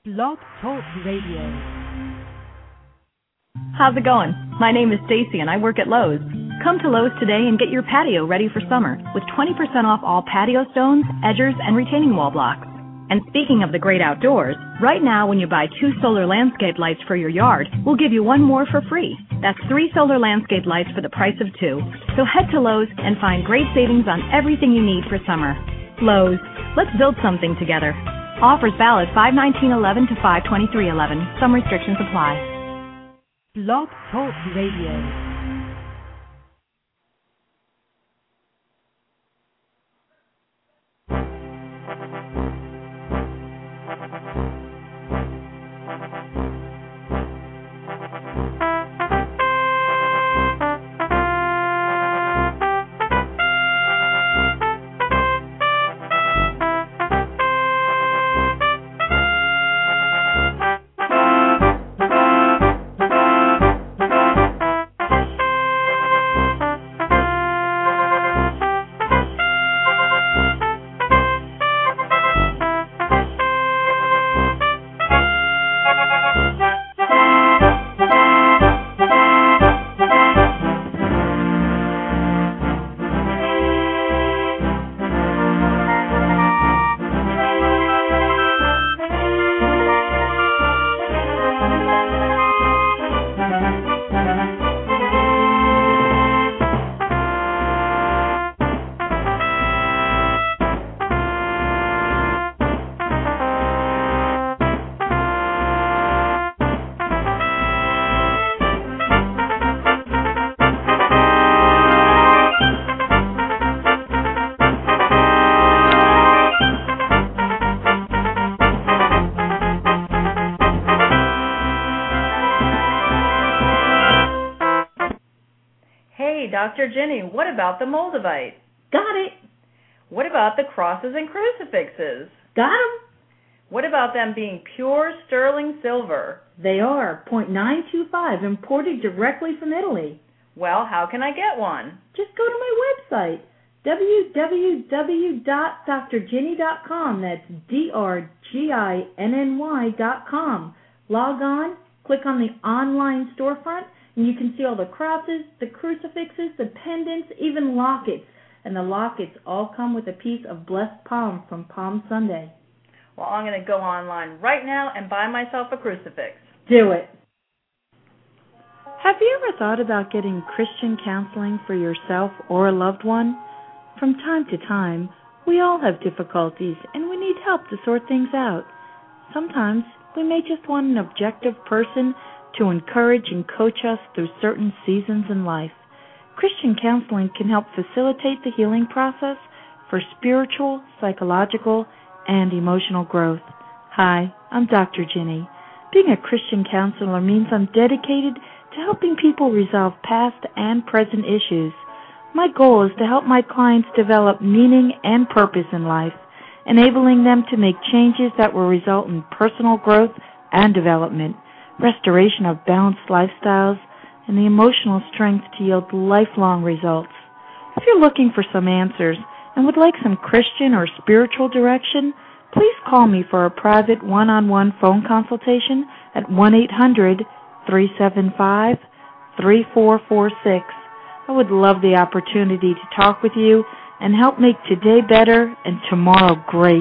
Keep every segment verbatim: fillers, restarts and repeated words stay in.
Blog Talk Radio. How's it going? My name is Stacy and I work at Lowe's. Come to Lowe's today and get your patio ready for summer with twenty percent off all patio stones, edgers, and retaining wall blocks. And speaking of the great outdoors, right now when you buy two solar landscape lights for your yard, we'll give you one more for free. That's three solar landscape lights for the price of two. So head to Lowe's and find great savings on everything you need for summer. Lowe's, let's build something together. Offers valid five nineteen eleven to five twenty-three eleven. Some restrictions apply. Blog Talk Radio. Doctor Jenny, what about the Moldavite? Got it. What about the crosses and crucifixes? Got 'em. What about them being pure sterling silver? They are point nine two five, imported directly from Italy. Well, how can I get one? Just go to my website, w w w dot d r ginny dot com. That's D R G I N N Y dot com. Log on, click on the online storefront, and you can see all the crosses, the crucifixes, the pendants, even lockets. And the lockets all come with a piece of blessed palm from Palm Sunday. Well, I'm going to go online right now and buy myself a crucifix. Do it. Have you ever thought about getting Christian counseling for yourself or a loved one? From time to time, we all have difficulties and we need help to sort things out. Sometimes we may just want an objective person to encourage and coach us through certain seasons in life. Christian counseling can help facilitate the healing process for spiritual, psychological, and emotional growth. Hi, I'm Doctor Ginny. Being a Christian counselor means I'm dedicated to helping people resolve past and present issues. My goal is to help my clients develop meaning and purpose in life, enabling them to make changes that will result in personal growth and development, restoration of balanced lifestyles, and the emotional strength to yield lifelong results. If you're looking for some answers and would like some Christian or spiritual direction, please call me for a private one-on-one phone consultation at one eight hundred, three seven five, three four four six. I would love the opportunity to talk with you and help make today better and tomorrow great.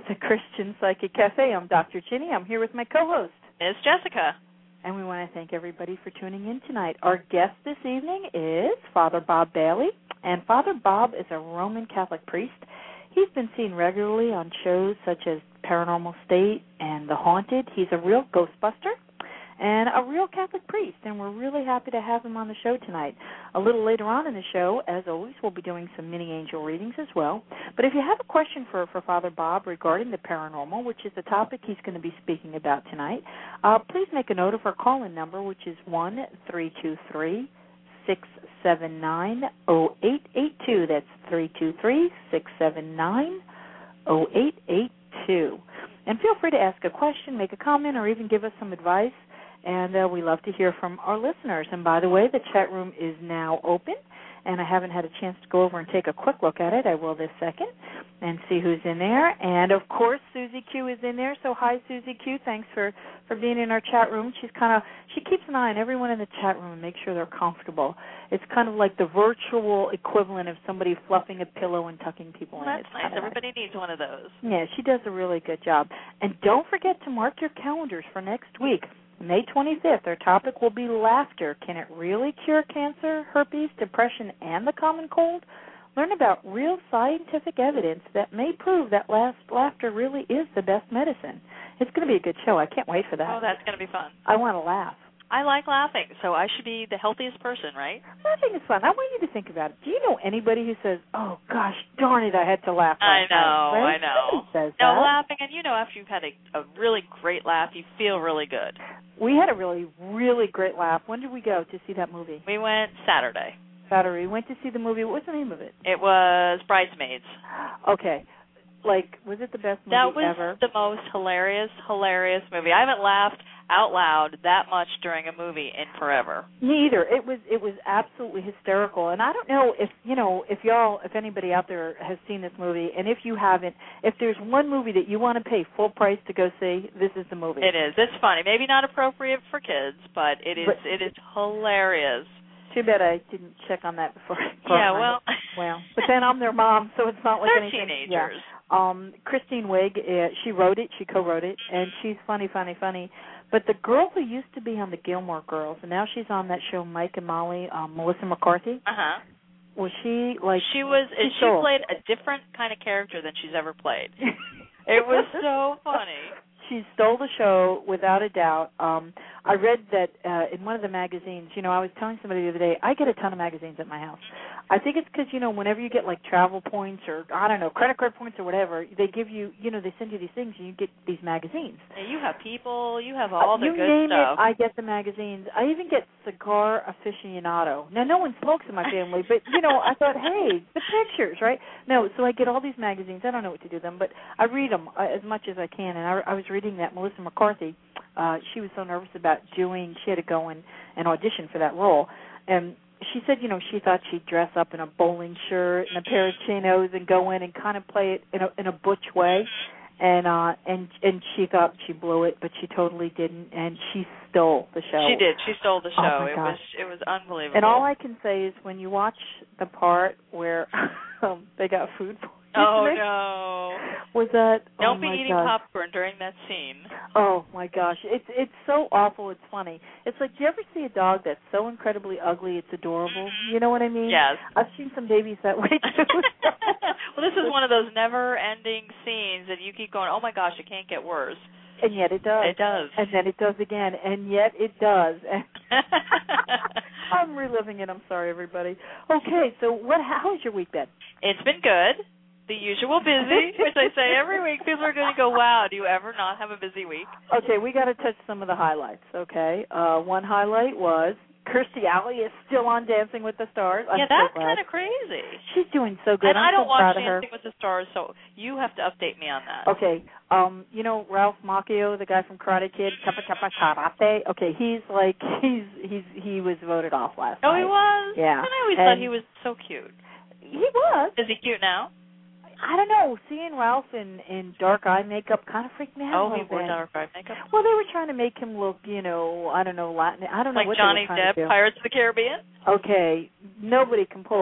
the Christian Psychic Cafe. I'm Doctor Ginny. I'm here with my co-host. It's Jessica. And we want to thank everybody for tuning in tonight. Our guest this evening is Father Bob Bailey. And Father Bob is a Roman Catholic priest. He's been seen regularly on shows such as Paranormal State and The Haunted. He's a real Ghostbuster and a real Catholic priest, and we're really happy to have him on the show tonight. A little later on in the show, as always, we'll be doing some mini angel readings as well. But if you have a question for, for Father Bob regarding the paranormal, which is the topic he's going to be speaking about tonight, uh, please make a note of our call-in number, which is one three two three, six seven nine, zero eight eight two. That's three two three, six seven nine, zero eight eight two. And feel free to ask a question, make a comment, or even give us some advice. And uh, we love to hear from our listeners. And by the way, the chat room is now open, and I haven't had a chance to go over and take a quick look at it. I will this second and see who's in there. And, of course, Susie Q is in there. So, hi, Susie Q. Thanks for, for being in our chat room. She's kind of she keeps an eye on everyone in the chat room and makes sure they're comfortable. It's kind of like the virtual equivalent of somebody fluffing a pillow and tucking people well, in. That's It's nice. Everybody nice. needs one of those. Yeah, she does a really good job. And don't forget to mark your calendars for next week. May twenty-fifth, our topic will be laughter. Can it really cure cancer, herpes, depression, and the common cold? Learn about real scientific evidence that may prove that last laughter really is the best medicine. It's going to be a good show. I can't wait for that. Oh, that's going to be fun. I want to laugh. I like laughing, so I should be the healthiest person, right? Laughing is fun. I want you to think about it. Do you know anybody who says, oh, gosh, darn it, I had to laugh I last know, night? Right? I know. Nobody says no, that. laughing, and you know after you've had a, a really great laugh, you feel really good. We had a really, really great laugh. When did we go to see that movie? We went Saturday. Saturday. We went to see the movie. What was the name of it? It was Bridesmaids. Okay. Like, was it the best movie that was ever? The most hilarious, hilarious movie. I haven't laughed out loud that much during a movie in forever. Neither. It was it was absolutely hysterical. And I don't know if, you know, if y'all, if anybody out there has seen this movie, and if you haven't, if there's one movie that you want to pay full price to go see, this is the movie. It is. It's funny. Maybe not appropriate for kids, but it is. But, it is hilarious. Too bad I didn't check on that before. Yeah, well. well, but then I'm their mom, so it's not like They're anything. teenagers. Yeah. Um, Christine Wiig, uh, she wrote it, she co-wrote it, and she's funny, funny, funny. But the girl who used to be on the Gilmore Girls, and now she's on that show Mike and Molly, um, Melissa McCarthy. Uh huh. Was she like? She was. She, she played a different kind of character than she's ever played. It was so funny. She stole the show without a doubt. Um, I read that uh, in one of the magazines. You know, I was telling somebody the other day, I get a ton of magazines at my house. I think it's because, you know, whenever you get, like, travel points or, I don't know, credit card points or whatever, they give you, you know, they send you these things and you get these magazines. Yeah, you have people, you have all the uh, you good name stuff. It, I get the magazines. I even get Cigar Aficionado. Now, no one smokes in my family, but, you know, I thought, hey, the pictures, right? No, so I get all these magazines. I don't know what to do with them, but I read them uh, as much as I can. And I, I was reading that Melissa McCarthy, uh, she was so nervous about doing, she had to go and, and audition for that role. And she said, you know, she thought she'd dress up in a bowling shirt and a pair of chinos and go in and kind of play it in a in a butch way, and uh and and she thought she blew it, but she totally didn't, and she stole the show. She did. She stole the show. Oh my it gosh. was it was unbelievable. And all I can say is when you watch the part where um, they got food poisoning. Oh no! Was that? Don't oh be my eating gosh. popcorn during that scene. Oh my gosh, it's it's so awful. It's funny. It's like, do you ever see a dog that's so incredibly ugly it's adorable? You know what I mean? Yes. I've seen some babies that way too. Well, this is one of those never-ending scenes that you keep going, oh my gosh, it can't get worse. And yet it does. It does. And then it does again. And yet it does. I'm reliving it. I'm sorry, everybody. Okay, so what? How's your week been? It's been good. The usual busy, which I say every week. People are going to go, wow, do you ever not have a busy week? Okay, we got to touch some of the highlights, okay? Uh, one highlight was Kirstie Alley is still on Dancing with the Stars. I'm yeah, so that's glad. kind of crazy. She's doing so good. And I'm I don't so proud watch of her. Dancing with the Stars, so you have to update me on that. Okay, um, you know Ralph Macchio, the guy from Karate Kid, Kappa Kappa Karate. Okay, he's like he's he's he was voted off last oh, night. he was? Yeah. And I always and thought he was so cute. He was. Is he cute now? I don't know. Seeing Ralph in, in dark eye makeup kind of freaked me out Oh, a he little wore bit. dark eye makeup? Well, they were trying to make him look, you know, I don't know, Latin. I don't know Like what Johnny they were trying Depp, to do. Pirates of the Caribbean? Okay, nobody can pull off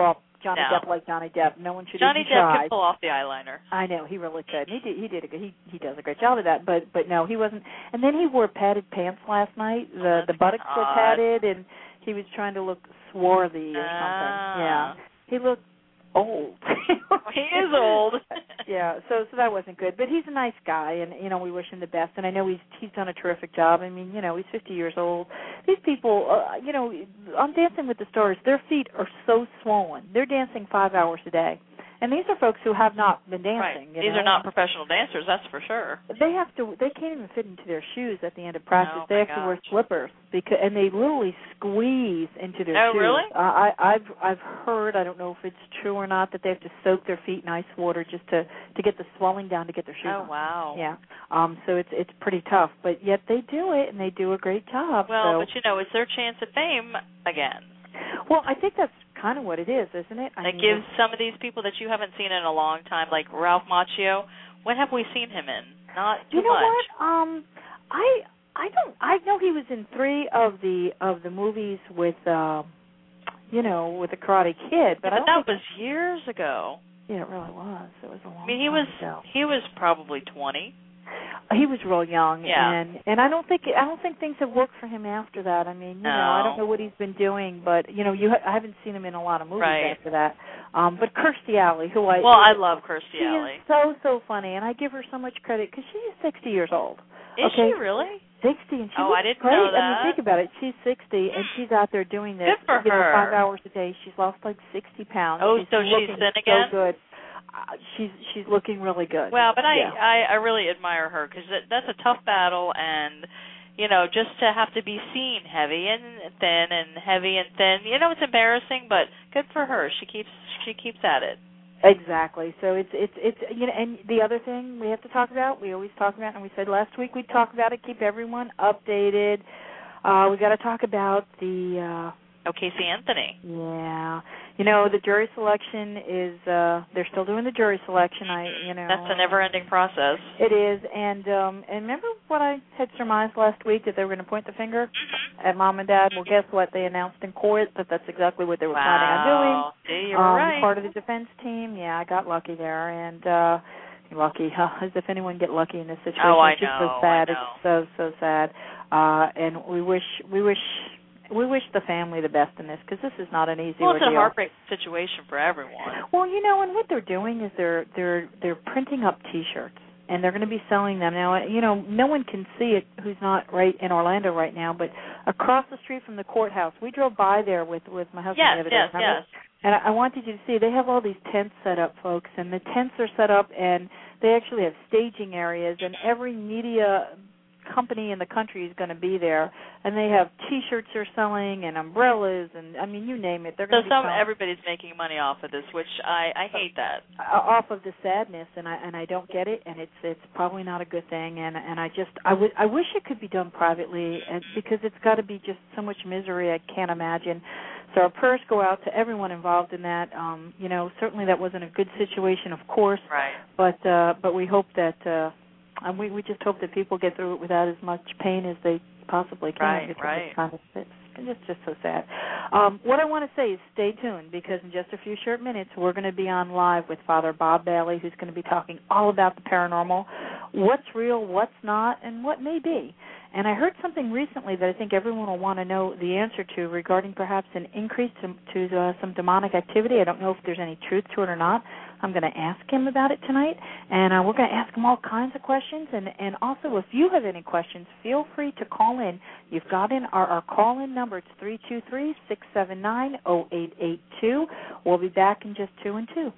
Johnny No. Depp like Johnny Depp. No one should Johnny even Depp try. can pull off the eyeliner. I know he really could. He did. He did a good. He he does a great job of that. But but no, he wasn't. And then he wore padded pants last night. The Oh, the buttocks were odd. padded, and he was trying to look swarthy or something. Ah. Yeah, he looked old. He is old. Yeah, so so that wasn't good. But he's a nice guy, and you know we wish him the best. And I know he's he's done a terrific job. I mean, you know, he's fifty years old. These people, uh, you know, on Dancing with the Stars, their feet are so swollen. They're dancing five hours a day, and these are folks who have not been dancing. Right. You These know? are not professional dancers, that's for sure. They have to. They can't even fit into their shoes at the end of practice. Oh, they my have to wear gosh. slippers because, and they literally squeeze into their Oh, shoes. really? Uh, I, I've I've heard. I don't know if it's true or not that they have to soak their feet in ice water just to to get the swelling down to get their shoes Oh, on. wow. Yeah. Um. So it's it's pretty tough, but yet they do it and they do a great job. Well, so. but you know, it's their chance at fame again. Well, I think that's kind of what it is, isn't it? I It mean, gives some of these people that you haven't seen in a long time, like Ralph Macchio, what have we seen him in? Not too You know much. what? Um, I I don't. I know he was in three of the of the movies with, uh, you know, with the Karate Kid, but, but I don't that think, was years ago. yeah, it really was. It was a long I mean, he time was ago. he was probably twenty. He was real young, Yeah. and and I don't think I don't think things have worked for him after that. I mean, you know, I don't know what he's been doing, but you know, you ha- I haven't seen him in a lot of movies Right. after that. Um, but Kirstie Alley, who I Well, I love Kirstie she Alley. is so so funny, and I give her so much credit because she is sixty years old. Is okay. she really? Sixty, and she Oh, looks I didn't great. know I mean, that. think about it. She's sixty, and she's out there doing this. Good for you know, her. Five hours a day. She's lost like sixty pounds. Oh, she's so she's looking thin again? So good. Uh, she's she's looking really good. Well, but I, yeah. I, I really admire her because that's a tough battle, and you know, just to have to be seen heavy and thin and heavy and thin, you know, it's embarrassing, but good for her. She keeps she keeps at it. Exactly. So it's it's it's you know, and the other thing we have to talk about, we always talk about, and we said last week we'd talk about it, keep everyone updated. Uh, we got to talk about the. Uh, Oh, Casey Anthony. Yeah, you know the jury selection is. Uh, they're still doing the jury selection. I, you know. That's a never-ending process. It is, and um, and remember what I had surmised last week that they were going to point the finger Mm-hmm. at Mom and Dad. Well, guess what? They announced in court that that's exactly what they were planning on doing. Wow. See, you were um, right. Part of the defense team. Yeah, I got lucky there, and uh, lucky, huh, as if anyone get lucky in this situation. Oh, I it's just know, so sad. I know. It's so so sad, uh, and we wish we wish. We wish the family the best in this because this is not an easy Well, it's ordeal. a heartbreak situation for everyone. Well, you know, and what they're doing is they're they're they're printing up T-shirts and they're going to be selling them now. You know, no one can see it who's not right in Orlando right now, but across the street from the courthouse, we drove by there with with my husband Yes, the other day. yes, remember? yes. And I, I wanted you to see they have all these tents set up, folks, and the tents are set up and they actually have staging areas, and every media company in the country is going to be there, and they have T-shirts they're selling and umbrellas, and I mean, you name it. They're So going to be some selling. everybody's making money off of this, which I, I hate that. Uh, off of the sadness, and I and I don't get it, and it's it's probably not a good thing, and and I just I would I wish it could be done privately, and because it's got to be just so much misery I can't imagine. So our prayers go out to everyone involved in that. Um, you know, certainly that wasn't a good situation, of course, Right. but uh, but we hope that. Uh, And we, we just hope that people get through it without as much pain as they possibly can. Right, because right. It's, kind of, it's just, just so sad. Um, what I want to say is stay tuned because in just a few short minutes we're going to be on live with Father Bob Bailey, who's going to be talking all about the paranormal, what's real, what's not, and what may be. And I heard something recently that I think everyone will want to know the answer to regarding perhaps an increase to, to uh, some demonic activity. I don't know if there's any truth to it or not. I'm going to ask him about it tonight, and uh, we're going to ask him all kinds of questions. And, and also, if you have any questions, feel free to call in. You've got in our, our call-in number. It's three two three, six seven nine, zero eight eight two. We'll be back in just two and two.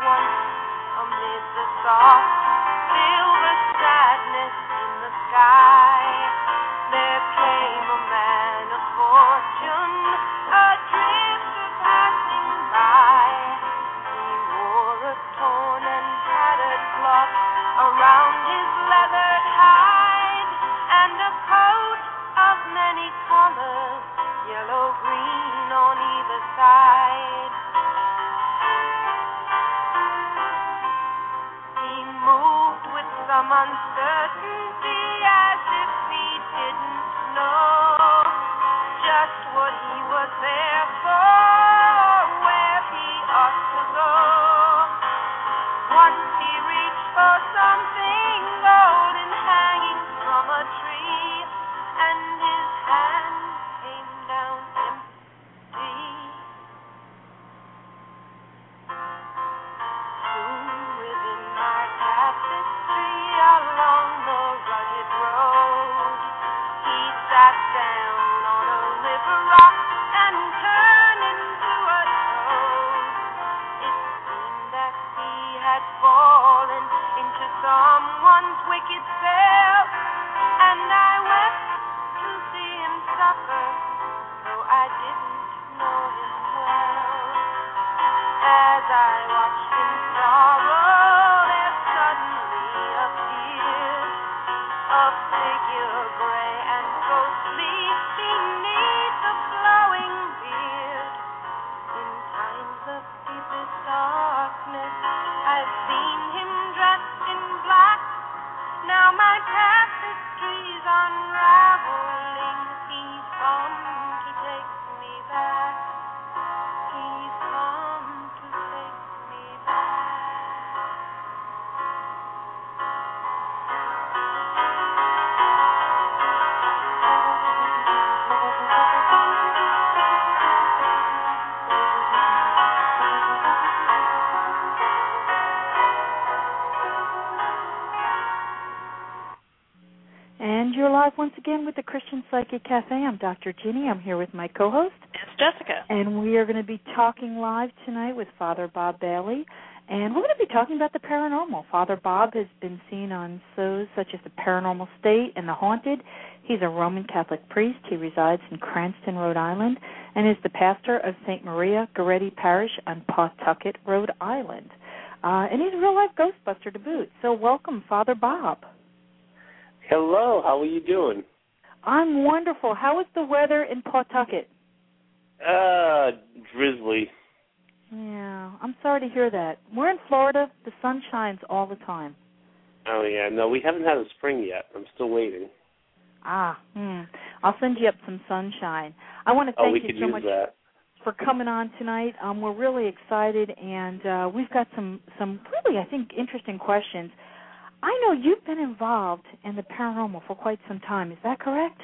once amid the soft silver sadness in the sky. There came a man of fortune, a drifter passing by. He wore a torn and tattered cloth around his leathered hide, and a coat of many colors, yellow, green on either side. He moved with some uncertainty as if he didn't know just what he was there for, where he ought to go. Once he reached for something golden hanging from a tree, and his hand came down empty. Soon within my tapestry along the rugged road, he sat down on a river rock and turned into a toad. It seemed that he had fallen into someone's wicked spell, and I wept to see him suffer, though I didn't know him well. As I watched him sorrow, there suddenly appeared a figure gray and ghostly beneath the flowing beard. In times of deepest darkness, I've seen him dressed in black. Now my tapestry's unraveling. He's come to take me back. He's come to take me back. And you're live once again with the Christian Psychic Cafe. I'm Doctor Ginny. I'm here with my co-host. It's Jessica. And we are going to be talking live tonight with Father Bob Bailey. And we're going to be talking about the paranormal. Father Bob has been seen on shows such as The Paranormal State and The Haunted. He's a Roman Catholic priest. He resides in Cranston, Rhode Island, and is the pastor of Saint Maria Goretti Parish on Pawtucket, Rhode Island. Uh, and he's a real-life Ghostbuster to boot. So welcome, Father Bob. Hello, how are you doing? I'm wonderful. How is the weather in Pawtucket? Uh, drizzly. Yeah, I'm sorry to hear that. We're in Florida. The sun shines all the time. Oh, yeah, no, we haven't had a spring yet. I'm still waiting. Ah, hmm. I'll send you up some sunshine. I want to thank oh, we you could so use much that. for coming on tonight. Um, we're really excited, and uh, we've got some, some really, I think, interesting questions. I know you've been involved in the paranormal for quite some time. Is that correct?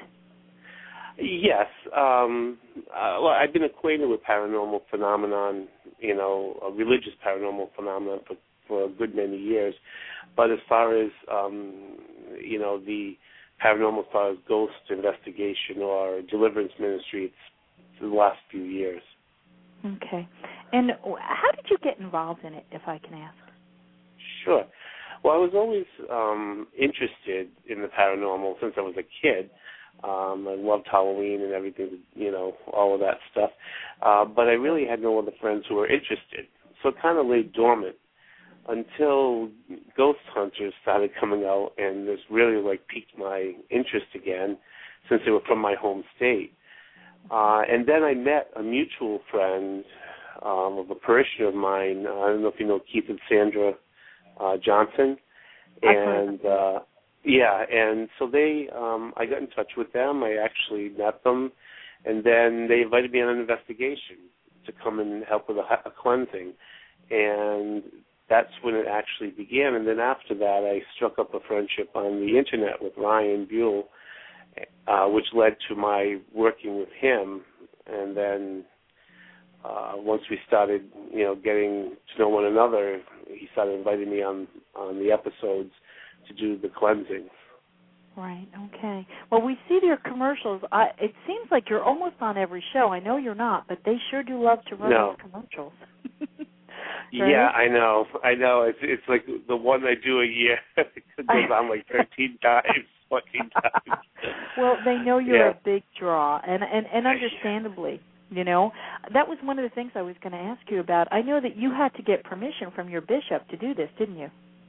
Yes. Um, uh, well, I've been acquainted with paranormal phenomenon, you know, a religious paranormal phenomenon for, for a good many years. But as far as, um, you know, the paranormal as far as ghost investigation or deliverance ministry, it's the last few years. Okay. And how did you get involved in it, if I can ask? Sure. Well, I was always um, interested in the paranormal since I was a kid. Um, I loved Halloween and everything, you know, all of that stuff. Uh, but I really had no other friends who were interested. So it kind of lay dormant until Ghost Hunters started coming out, and this really, like, piqued my interest again since they were from my home state. Uh, and then I met a mutual friend um, of a parishioner of mine. I don't know if you know Keith and Sandra Uh, Johnson, and uh, yeah, and so they, um, I got in touch with them. I actually met them, and then they invited me on an investigation to come and help with a, a cleansing, and that's when it actually began. And then after that, I struck up a friendship on the internet with Ryan Buell, uh, which led to my working with him, and then Uh, once we started, you know, getting to know one another, he started inviting me on, on the episodes to do the cleansing. Right, okay. Well, we see your commercials. I, it seems like you're almost on every show. I know you're not, but they sure do love to run no. those commercials. Right? Yeah, I know. I know. It's it's like the one I do a year. It goes on like thirteen times, fourteen times. Well, they know you're yeah. a big draw, and, and, and understandably, you know. That was one of the things I was going to ask you about. I know that you had to get permission from your bishop to do this, didn't you?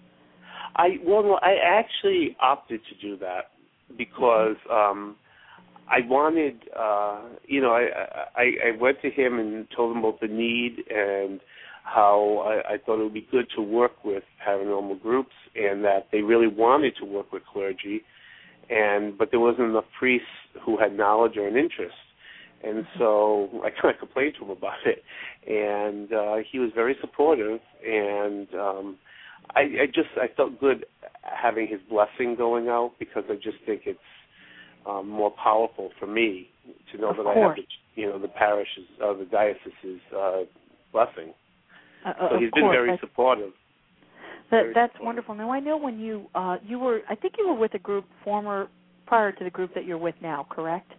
I well, no, I actually opted to do that because um, I wanted, uh, you know, I, I I went to him and told him about the need and how I, I thought it would be good to work with paranormal groups and that they really wanted to work with clergy, and but there wasn't enough priests who had knowledge or an interest. And so I kind of complained to him about it, and uh, he was very supportive, and um, I, I just I felt good having his blessing going out because I just think it's um, more powerful for me to know of that course. I have the, you know the parish's uh, the diocese's uh, blessing. Uh, so he's been course. very that's, supportive. That, very that's supportive. wonderful. Now I know when you uh, you were I think you were with a group former prior to the group that you're with now, correct?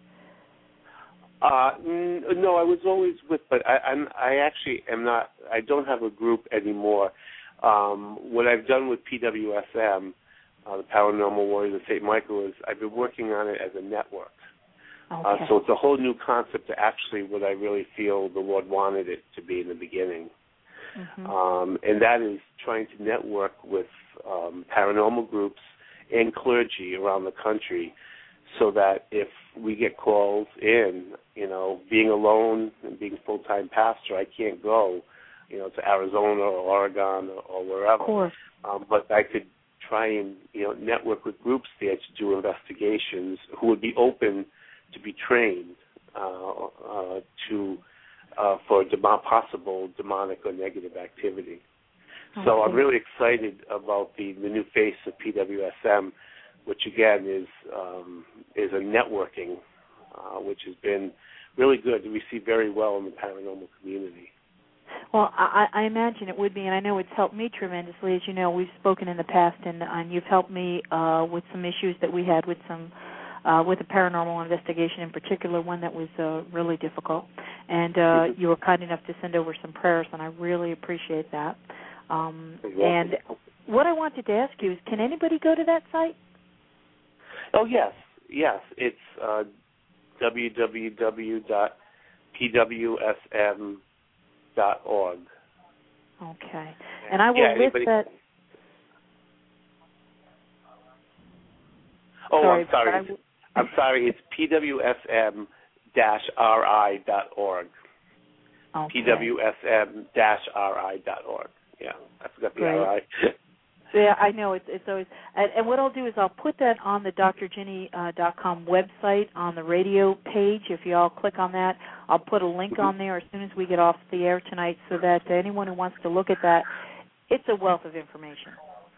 Uh, n- no, I was always with, but I, I'm, I actually am not. I don't have a group anymore. Um, what I've done with P W S M, uh, the Paranormal Warriors of Saint Michael, is I've been working on it as a network. Okay. Uh, so it's a whole new concept to actually what I really feel the Lord wanted it to be in the beginning. Mm-hmm. Um, and that is trying to network with um, paranormal groups and clergy around the country so that if we get calls in, you know, being alone and being full-time pastor, I can't go, you know, to Arizona or Oregon or, or wherever. Of course. Um, but I could try and, you know, network with groups there to do investigations who would be open to be trained uh, uh, to uh, for demon- possible demonic or negative activity. Okay. So I'm really excited about the, the new face of P W S M, which again is um, is a networking, uh, which has been really good, received very well in the paranormal community. Well, I, I imagine it would be, and I know it's helped me tremendously. As you know, we've spoken in the past, and, and you've helped me uh, with some issues that we had with some uh, with a paranormal investigation, in particular, one that was uh, really difficult. And uh, mm-hmm. you were kind enough to send over some prayers, and I really appreciate that. Um, and what I wanted to ask you is, can anybody go to that site? Oh, yes. Yes. It's uh, w w w dot p w s m dot org. Okay. And I will yeah, list anybody... that. Oh, sorry, I'm sorry. I... It's, I'm sorry. It's p w s m dash r i dot org. Okay. p w s m dash r i dot org. Yeah, I forgot the Great. R I. Yeah, I know. It's it's always, and, and what I'll do is I'll put that on the d r ginny dot com website on the radio page. If you all click on that, I'll put a link mm-hmm. on there as soon as we get off the air tonight, so that anyone who wants to look at that, it's a wealth of information.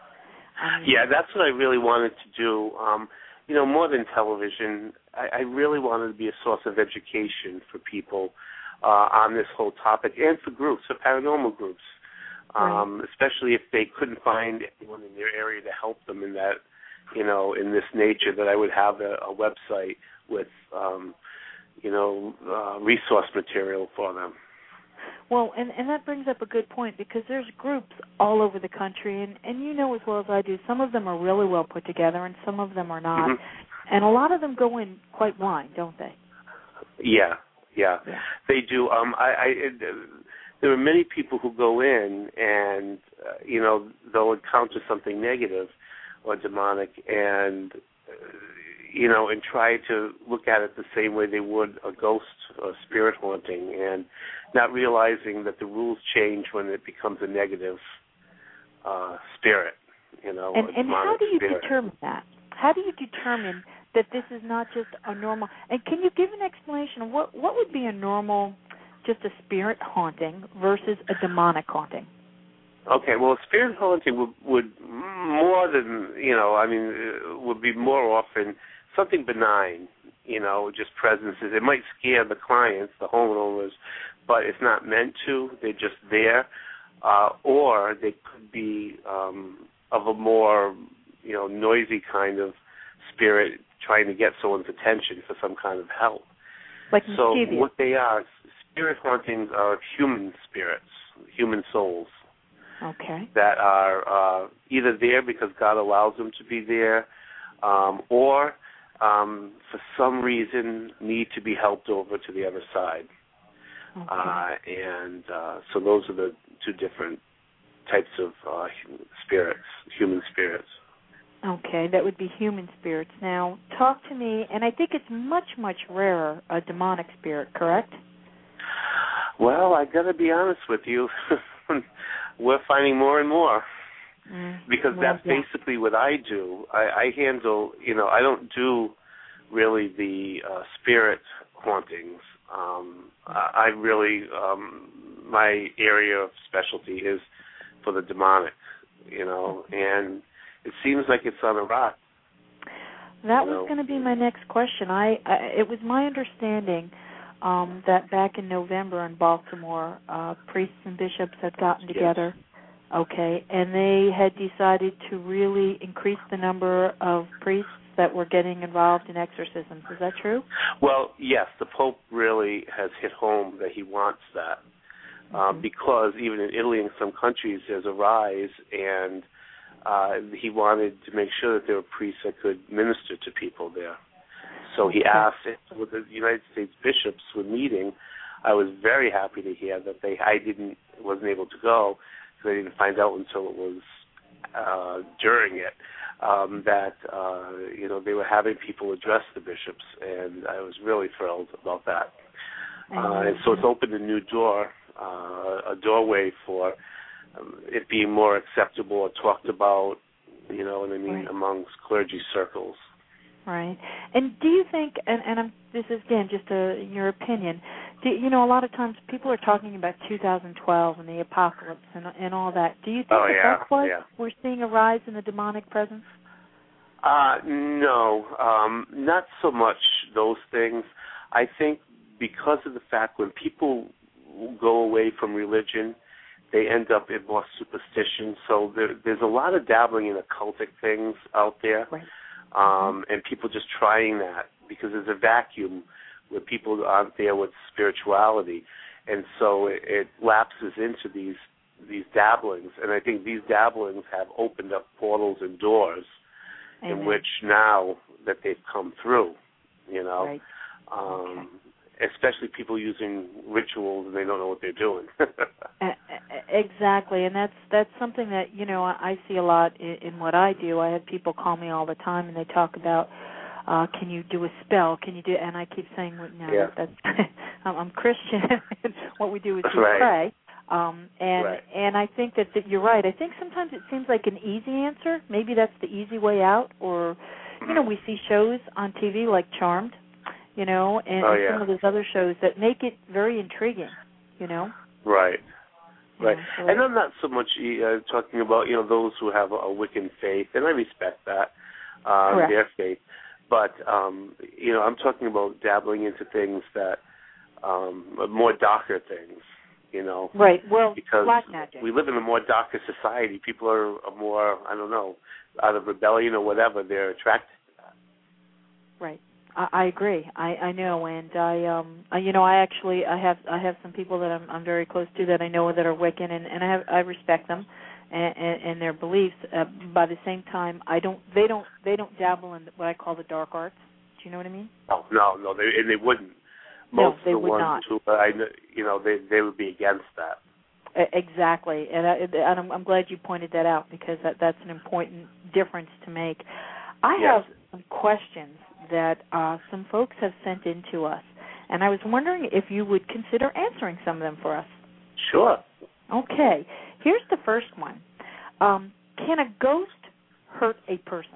I mean, yeah, that's what I really wanted to do. Um, you know, more than television, I, I really wanted to be a source of education for people uh, on this whole topic, and for groups, for paranormal groups. Um, right. Especially if they couldn't find anyone in their area to help them in that, you know, in this nature, that I would have a, a website with, um, you know, uh, resource material for them. Well, and, and that brings up a good point, because there's groups all over the country, and, and you know as well as I do, some of them are really well put together and some of them are not. Mm-hmm. And a lot of them go in quite blind, don't they? Yeah, yeah, yeah. they do. Um, I... I it, There are many people who go in and, uh, you know, they'll encounter something negative or demonic and, uh, you know, and try to look at it the same way they would a ghost or spirit haunting, and not realizing that the rules change when it becomes a negative uh, spirit, you know. And, and how do you spirit. determine that? How do you determine that this is not just a normal, and can you give an explanation of what, what would be a normal, just a spirit haunting versus a demonic haunting? Okay, well, spirit haunting would, would more than, you know, I mean, would be more often something benign, you know, just presences. It might scare the clients, the homeowners, but it's not meant to. They're just there. Uh, or they could be um, of a more, you know, noisy kind of spirit trying to get someone's attention for some kind of help. Like so mischievous. What they are, spirit hauntings are human spirits, human souls. Okay. that are uh, either there because God allows them to be there, um, or um, for some reason need to be helped over to the other side. Okay. Uh, and uh, so those are the two different types of uh, spirits, human spirits. Okay, that would be human spirits. Now, talk to me, and I think it's much, much rarer, a demonic spirit, correct? Well, I got to be honest with you. We're finding more and more. Mm, because well, that's yeah. basically what I do. I, I handle, you know, I don't do really the uh, spirit hauntings. Um, I, I really, um, my area of specialty is for the demonic, you know, and it seems like it's on a rock. That you was know. going to be my next question. I, I it was my understanding um, that back in November in Baltimore, uh, priests and bishops had gotten together. Yes. Okay, and they had decided to really increase the number of priests that were getting involved in exorcisms. Is that true? Well, yes, the Pope really has hit home that he wants that, uh, mm-hmm. because even in Italy and some countries there's a rise, and uh, he wanted to make sure that there were priests that could minister to people there. So he okay. asked if with the United States bishops were meeting. I was very happy to hear that they I didn't wasn't able to go. I didn't find out until it was uh, during it um, that uh, you know they were having people address the bishops, and I was really thrilled about that. Uh, and so it's opened a new door, uh, a doorway for um, it being more acceptable or talked about, you know what I mean, right. amongst clergy circles. Right. And do you think, and, and I'm, this is, again, just a, your opinion, do, you know, a lot of times people are talking about two thousand twelve and the apocalypse and, and all that. Do you think oh, that yeah, that's why yeah. we're seeing a rise in the demonic presence? Uh, no, um, not so much those things. I think because of the fact when people go away from religion, they end up in more superstition. So there, there's a lot of dabbling in occultic things out there. Right. Um, and people just trying that because there's a vacuum where people aren't there with spirituality, and so it, it lapses into these these dabblings. And I think these dabblings have opened up portals and doors Amen. in which now that they've come through, you know, right. um, okay. especially people using rituals and they don't know what they're doing. Exactly, and that's that's something that, you know, I see a lot in, in what I do. I have people call me all the time, and they talk about, uh, can you do a spell? Can you do? And I keep saying, well, no, yeah. that's I'm, I'm Christian. What we do is we right. pray. Um, and right. and I think that, that you're right. I think sometimes it seems like an easy answer. Maybe that's the easy way out. Or, you know, we see shows on T V like Charmed, you know, and, oh, and yeah. some of those other shows that make it very intriguing, you know. Right. Right, yeah, so and I'm not so much uh, talking about, you know, those who have a, a Wiccan faith, and I respect that, uh, their faith, but, um, you know, I'm talking about dabbling into things that, um, more darker things, you know. Right, well, because black magic. We live in a more darker society. People are, are more, I don't know, out of rebellion or whatever, they're attracted to that. Right. I agree. I, I know, and I, um, I, you know, I actually, I have, I have some people that I'm, I'm very close to that I know that are Wiccan, and, and I have, I respect them and, and, and their beliefs. Uh, by the same time, I don't, they don't, they don't dabble in what I call the dark arts. Do you know what I mean? Oh, no, no, they, and they wouldn't. no, Most they of the would ones not. who, I, you know, they, they would be against that. Exactly, and, I, and I'm, I'm glad you pointed that out because that, that's an important difference to make. I yes. have some questions that uh, some folks have sent in to us, and I was wondering if you would consider answering some of them for us. Sure. Okay. Here's the first one. Um, can a ghost hurt a person?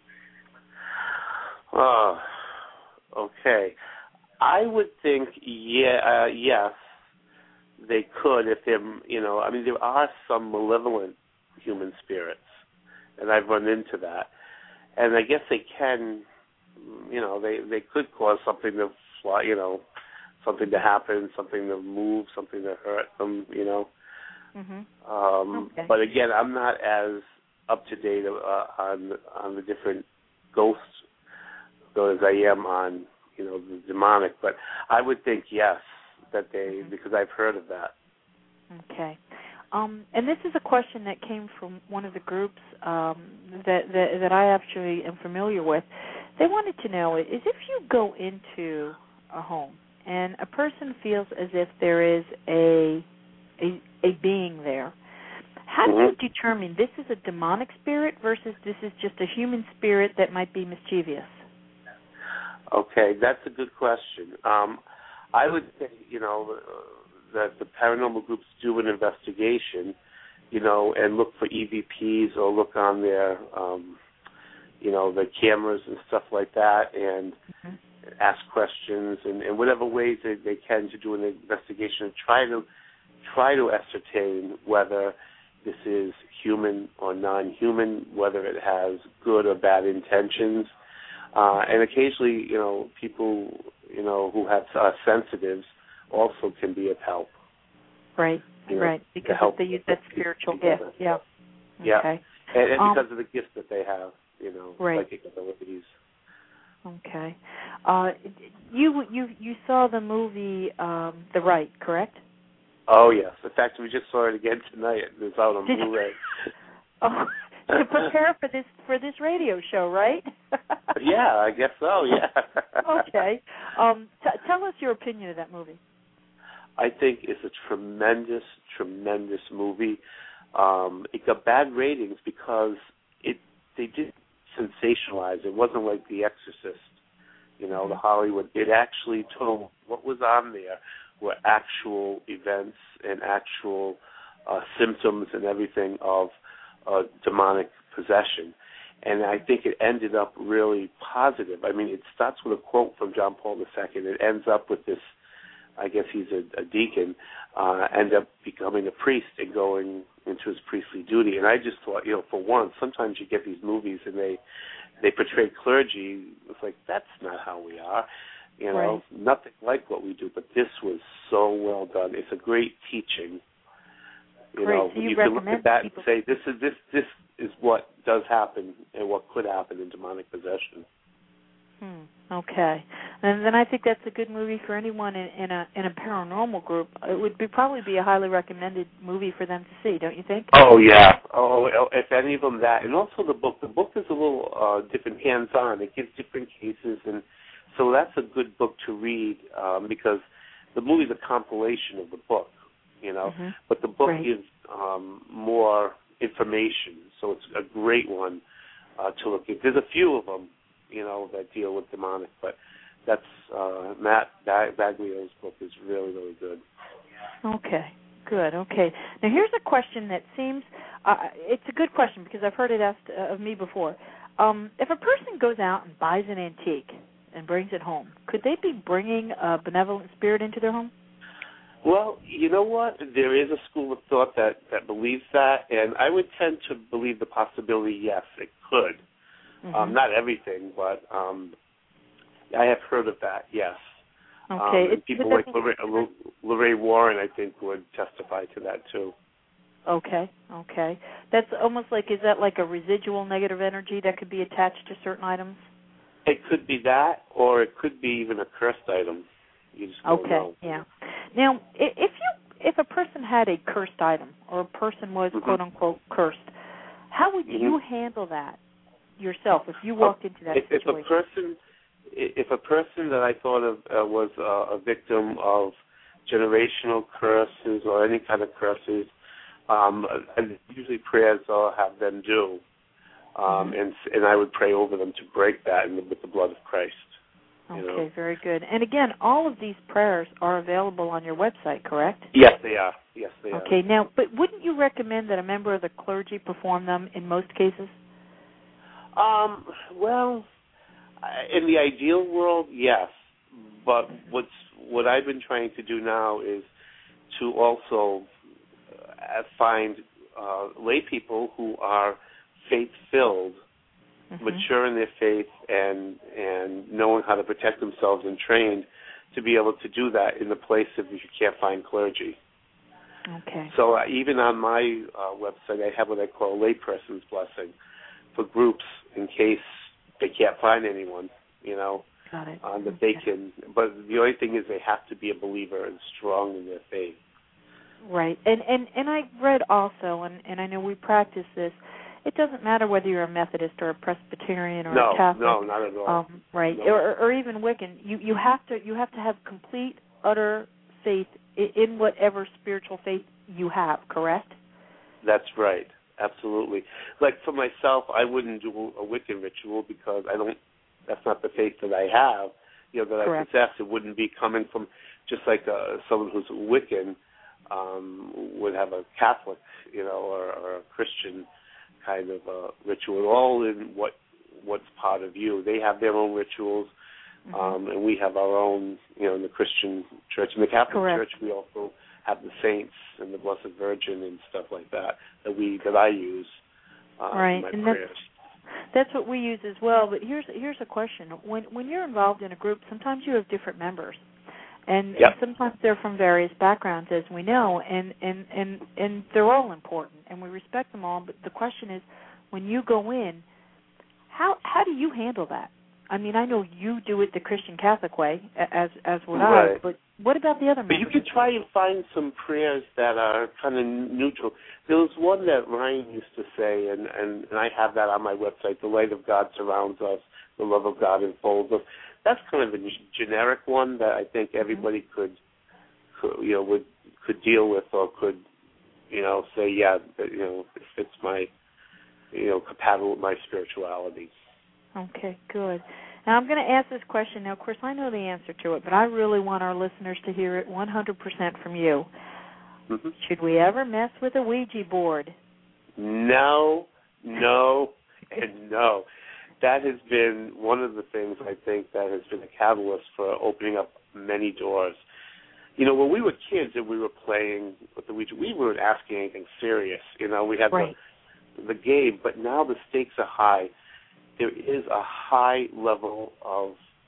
Oh, okay. I would think, yeah, uh, yes, they could if they're, you know, I mean, there are some malevolent human spirits, and I've run into that. And I guess they can, you know, they, they could cause something to fly, you know, something to happen, something to move, something to hurt them, you know. Mm-hmm. Um, okay. But again, I'm not as up to date uh, on on the different ghosts as I am on, you know, the demonic. But I would think yes, that they, mm-hmm. because I've heard of that. Okay. Um, and this is a question that came from one of the groups um, that, that that I actually am familiar with. They wanted to know is if you go into a home and a person feels as if there is a a, a being there, how do you determine this is a demonic spirit versus this is just a human spirit that might be mischievous? Okay, that's a good question. Um, I would say, you know, that the paranormal groups do an investigation, you know, and look for E V Ps or look on their, um, you know, the cameras and stuff like that, and mm-hmm. ask questions and, and whatever ways they, they can to do an investigation and try to try to ascertain whether this is human or non-human, whether it has good or bad intentions. Uh, and occasionally, you know, people, you know, who have uh, sensitives also can be of help. Right, you know, right, because they use that spiritual gift. Yeah. Yeah, okay. and, and um, because of the gifts that they have, you know, right. psychic abilities. Okay. Uh, you you you saw the movie um, The Rite, correct? Oh, yes. In fact, we just saw it again tonight. It's out on Did Blu-ray. Oh, to prepare for this for this radio show, right? Yeah, I guess so. Yeah. Okay. Um, t- tell us your opinion of that movie. I think it's a tremendous, tremendous movie. Um, it got bad ratings because it they did sensationalize. It wasn't like The Exorcist, you know, mm-hmm. the Hollywood. It actually told what was on there were actual events and actual uh, symptoms and everything of uh, demonic possession. And I think it ended up really positive. I mean, it starts with a quote from John Paul the Second. It ends up with this, I guess he's a, a deacon, uh, end up becoming a priest and going into his priestly duty. And I just thought, you know, for once, sometimes you get these movies and they they portray clergy. It's like, that's not how we are. You know, right. Nothing like what we do. But this was so well done. It's a great teaching. You Great. know, so you, you recommend can look at that people... and say, this is this this is what does happen and what could happen in demonic possession. Hmm. Okay, and then I think that's a good movie for anyone in, in a in a paranormal group. It would be probably be a highly recommended movie for them to see, don't you think? Oh yeah. Oh, if any of them that, and also the book. The book is a little uh, different, hands-on. It gives different cases, and so that's a good book to read um, because the movie is a compilation of the book, you know. Mm-hmm. But the book right. gives um, more information, so it's a great one uh, to look at. There's a few of them, you know, that deal with demonic, but that's uh, Matt Baglio's book is really, really good. Okay, good. Okay. Now here's a question that seems uh, it's a good question because I've heard it asked uh, of me before. Um, if a person goes out and buys an antique and brings it home, could they be bringing a benevolent spirit into their home? Well, you know what? There is a school of thought that, that believes that, and I would tend to believe the possibility, yes, it could. Mm-hmm. Um, not everything, but um, I have heard of that, yes. Okay. Um, and people like Lorraine, Lorraine Warren, I think, would testify to that, too. Okay, okay. That's almost like, is that like a residual negative energy that could be attached to certain items? It could be that, or it could be even a cursed item. You just don't okay, know. yeah. Now, if you if a person had a cursed item, or a person was mm-hmm. quote unquote cursed, how would mm-hmm. you handle that yourself if you walked into that if, situation? If a person, if a person that I thought of uh, was uh, a victim of generational curses or any kind of curses, um, and usually prayers I'll have them do, um, mm-hmm. and and I would pray over them to break that in the, with the blood of Christ. Okay, you know? Very good. And again, all of these prayers are available on your website, correct? Yes, they are. Yes, they okay, are. Okay, now, but wouldn't you recommend that a member of the clergy perform them in most cases? Um, well, in the ideal world, yes. But what's what I've been trying to do now is to also uh, find uh, lay people who are faith-filled, mm-hmm. mature in their faith, and and knowing how to protect themselves and trained to be able to do that in the place if you can't find clergy. Okay. So uh, even on my uh, website, I have what I call a layperson's blessing for groups in case they can't find anyone, you know, Got it. um, that okay. they can. But the only thing is they have to be a believer and strong in their faith. Right. And and and I read also, and and I know we practice this. It doesn't matter whether you're a Methodist or a Presbyterian or no, a Catholic. No, not at all. Um, right. No. Or, or even Wiccan. You you have to you have to have complete, utter faith in whatever spiritual faith you have. Correct? That's right. Absolutely. Like for myself, I wouldn't do a Wiccan ritual because I don't. That's not the faith that I have. You know, that Correct. I possess. It wouldn't be coming from just like uh, someone who's Wiccan um, would have a Catholic, you know, or, or a Christian kind of uh, ritual. All in what what's part of you. They have their own rituals, mm-hmm. um, and we have our own. You know, in the Christian church, in the Catholic Correct. church, we also have the saints and the Blessed Virgin and stuff like that that we that I use uh, right. in my and prayers. That's, that's what we use as well. But here's here's a question: when when you're involved in a group, sometimes you have different members, and, yep. and sometimes they're from various backgrounds, as we know, and, and, and, and they're all important, and we respect them all. But the question is, when you go in, how how do you handle that? I mean, I know you do it the Christian Catholic way, as as would right. I. But what about the other members? But you could try and find some prayers that are kind of neutral. There was one that Ryan used to say, and, and, and I have that on my website, the light of God surrounds us, the love of God enfolds us. That's kind of a generic one that I think everybody mm-hmm. could, could, you know, would could deal with or could, you know, say, yeah, that, you know, it fits my, you know, compatible with my spirituality. Okay, good. Now, I'm going to ask this question. Now, of course, I know the answer to it, but I really want our listeners to hear it one hundred percent from you. Mm-hmm. Should we ever mess with a Ouija board? No, no, and no. That has been one of the things I think that has been a catalyst for opening up many doors. You know, when we were kids and we were playing with the Ouija, we weren't asking anything serious. You know, we had right. the, the game, but now the stakes are high. There is a high level of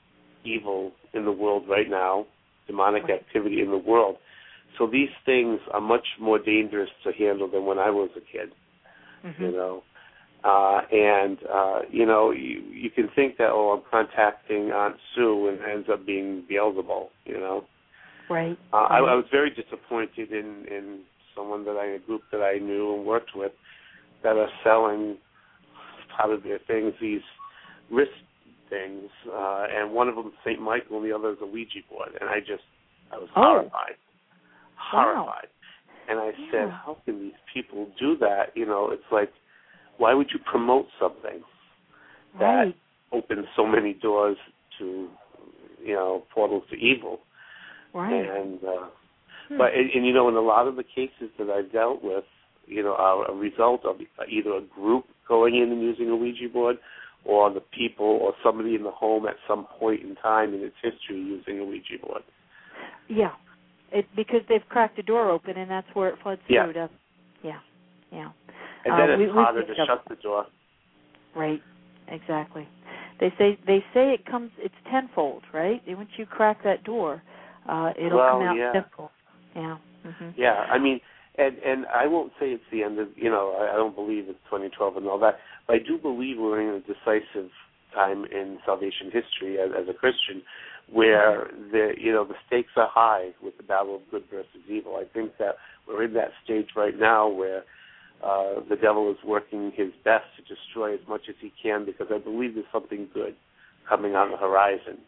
evil in the world right now, demonic right. activity in the world. So these things are much more dangerous to handle than when I was a kid, mm-hmm. you know. Uh, and, uh, you know, you, you can think that, oh, I'm contacting Aunt Sue, and it ends up being Beelzebul, you know. Right. Uh, right. I, I was very disappointed in, in someone that I, a group that I knew and worked with that are selling part of their things, these wrist things, uh, and one of them is Saint Michael and the other is a Ouija board. And I just, I was oh. horrified. Horrified. Wow. And I yeah. said, how can these people do that? You know, it's like, why would you promote something that right. opens so many doors to, you know, portals to evil? Right. And, uh, hmm. but, and, and, you know, in a lot of the cases that I've dealt with, you know, are a result of either a group going in and using a Ouija board or the people or somebody in the home at some point in time in its history using a Ouija board. Yeah. It, because they've cracked the door open, and that's where it floods yeah. through. Doesn't it? Yeah, yeah. And then uh, it's we, harder we to shut the door. Right, exactly. They say they say it comes. It's tenfold, right? Once you crack that door, uh, it'll well, come out yeah. tenfold. Yeah. Mm-hmm. Yeah. I mean, and and I won't say it's the end of. You know, I, I don't believe it's twenty twelve and all that. But I do believe we're in a decisive time in salvation history as, as a Christian, where the you know the stakes are high with the battle of good versus evil. I think that we're in that stage right now where uh, the devil is working his best to destroy as much as he can, because I believe there's something good coming on the horizon.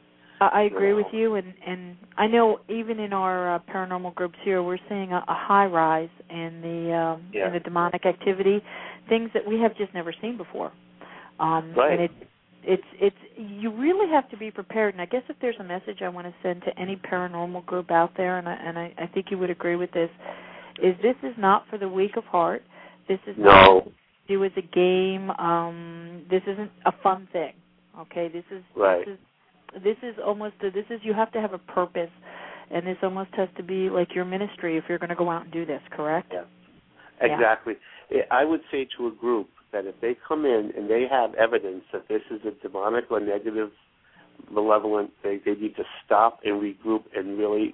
I agree with you, and, and I know even in our uh, paranormal groups here, we're seeing a, a high rise in the um, yeah. in the demonic activity, things that we have just never seen before. Um, right. And it, it's it's you really have to be prepared. And I guess if there's a message I want to send to any paranormal group out there, and I, and I, I think you would agree with this, is this is not for the weak of heart. This is no. not to do as a game. Um, this isn't a fun thing. Okay, this is right. this is. This is almost, a, this is, you have to have a purpose, and this almost has to be like your ministry if you're going to go out and do this, correct? Yeah, exactly. Yeah. I would say to a group that if they come in and they have evidence that this is a demonic or negative, malevolent, they, they need to stop and regroup and really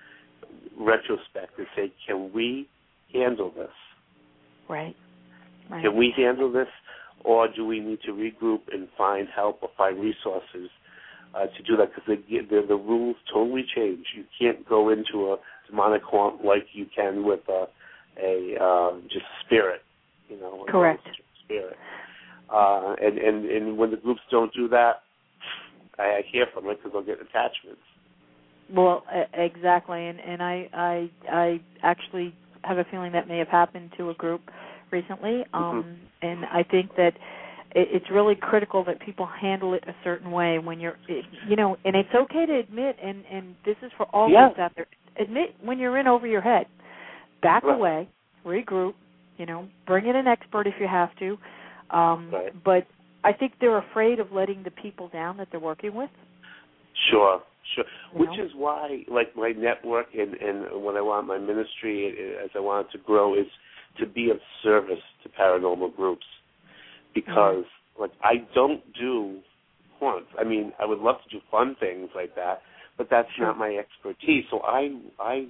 retrospect and say, can we handle this? Right. right. Can we handle this, or do we need to regroup and find help or find resources uh, to do that because the, the the rules totally change. You can't go into a demonic haunt like you can with a, a uh, just spirit, you know. Correct. Spirit. Uh, and, and, and when the groups don't do that, I, I hear from it because they'll get attachments. Well, exactly, and and I, I I actually have a feeling that may have happened to a group recently, um, mm-hmm. and I think that it, it's really critical that people handle it a certain way when you're, you know, and it's okay to admit, and, and this is for all yeah. groups out there, admit when you're in over your head, back right. away, regroup, you know, bring in an expert if you have to, um, right. but I think they're afraid of letting the people down that they're working with. Sure. Sure. You Which know? is why, like, my network and, and what I want my ministry, as I want it to grow, is to be of service to paranormal groups. Because, mm-hmm. like, I don't do haunts. I mean, I would love to do fun things like that, but that's sure. not my expertise. So I I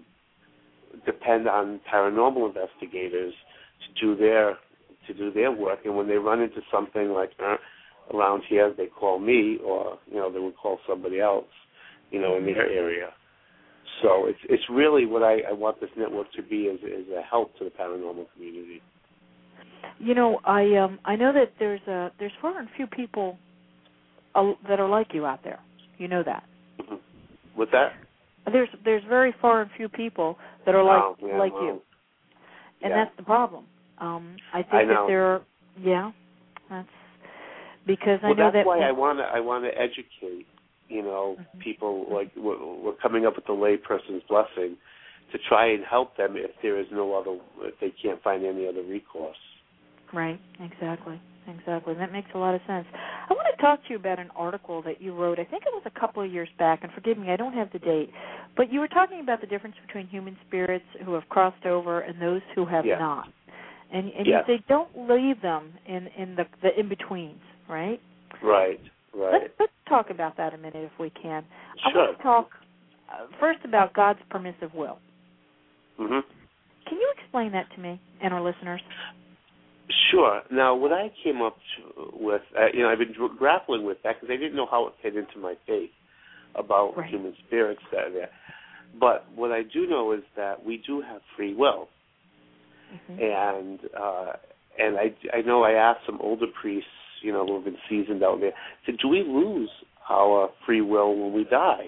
depend on paranormal investigators to do their to do their work. And when they run into something like uh, around here, they call me, or you know, they would call somebody else, you know, in their area. So it's it's really what I, I want this network to be is, is a help to the paranormal community. You know, I um I know that there's a there's far and few people uh, that are like you out there. You know that. Mm-hmm. What's that? There's there's very far and few people that are like oh, yeah, like well, you, and yeah. that's the problem. Um, I think I that there are yeah, that's because I well, know that's that. why I want to I want to educate. You know, mm-hmm. people like we're, we're coming up with the layperson's blessing to try and help them if there is no other, if they can't find any other recourse. Right, exactly, exactly. That makes a lot of sense. I want to talk to you about an article that you wrote. I think it was a couple of years back, and forgive me, I don't have the date, but you were talking about the difference between human spirits who have crossed over and those who have yeah. not. And, and yes. you say don't leave them in, in the, the in-betweens, right? Right. Right. Let's, let's talk about that a minute if we can. Sure. I want to talk uh, first about God's permissive will. Mm-hmm. Can you explain that to me and our listeners? Sure. Now, what I came up to, with, uh, you know, I've been dr- grappling with that because I didn't know how it fit into my faith about right. human spirits that are there. But what I do know is that we do have free will. Mm-hmm. And uh, and I, I know I asked some older priests, you know, who have been seasoned out there, said, do we lose our free will when we die?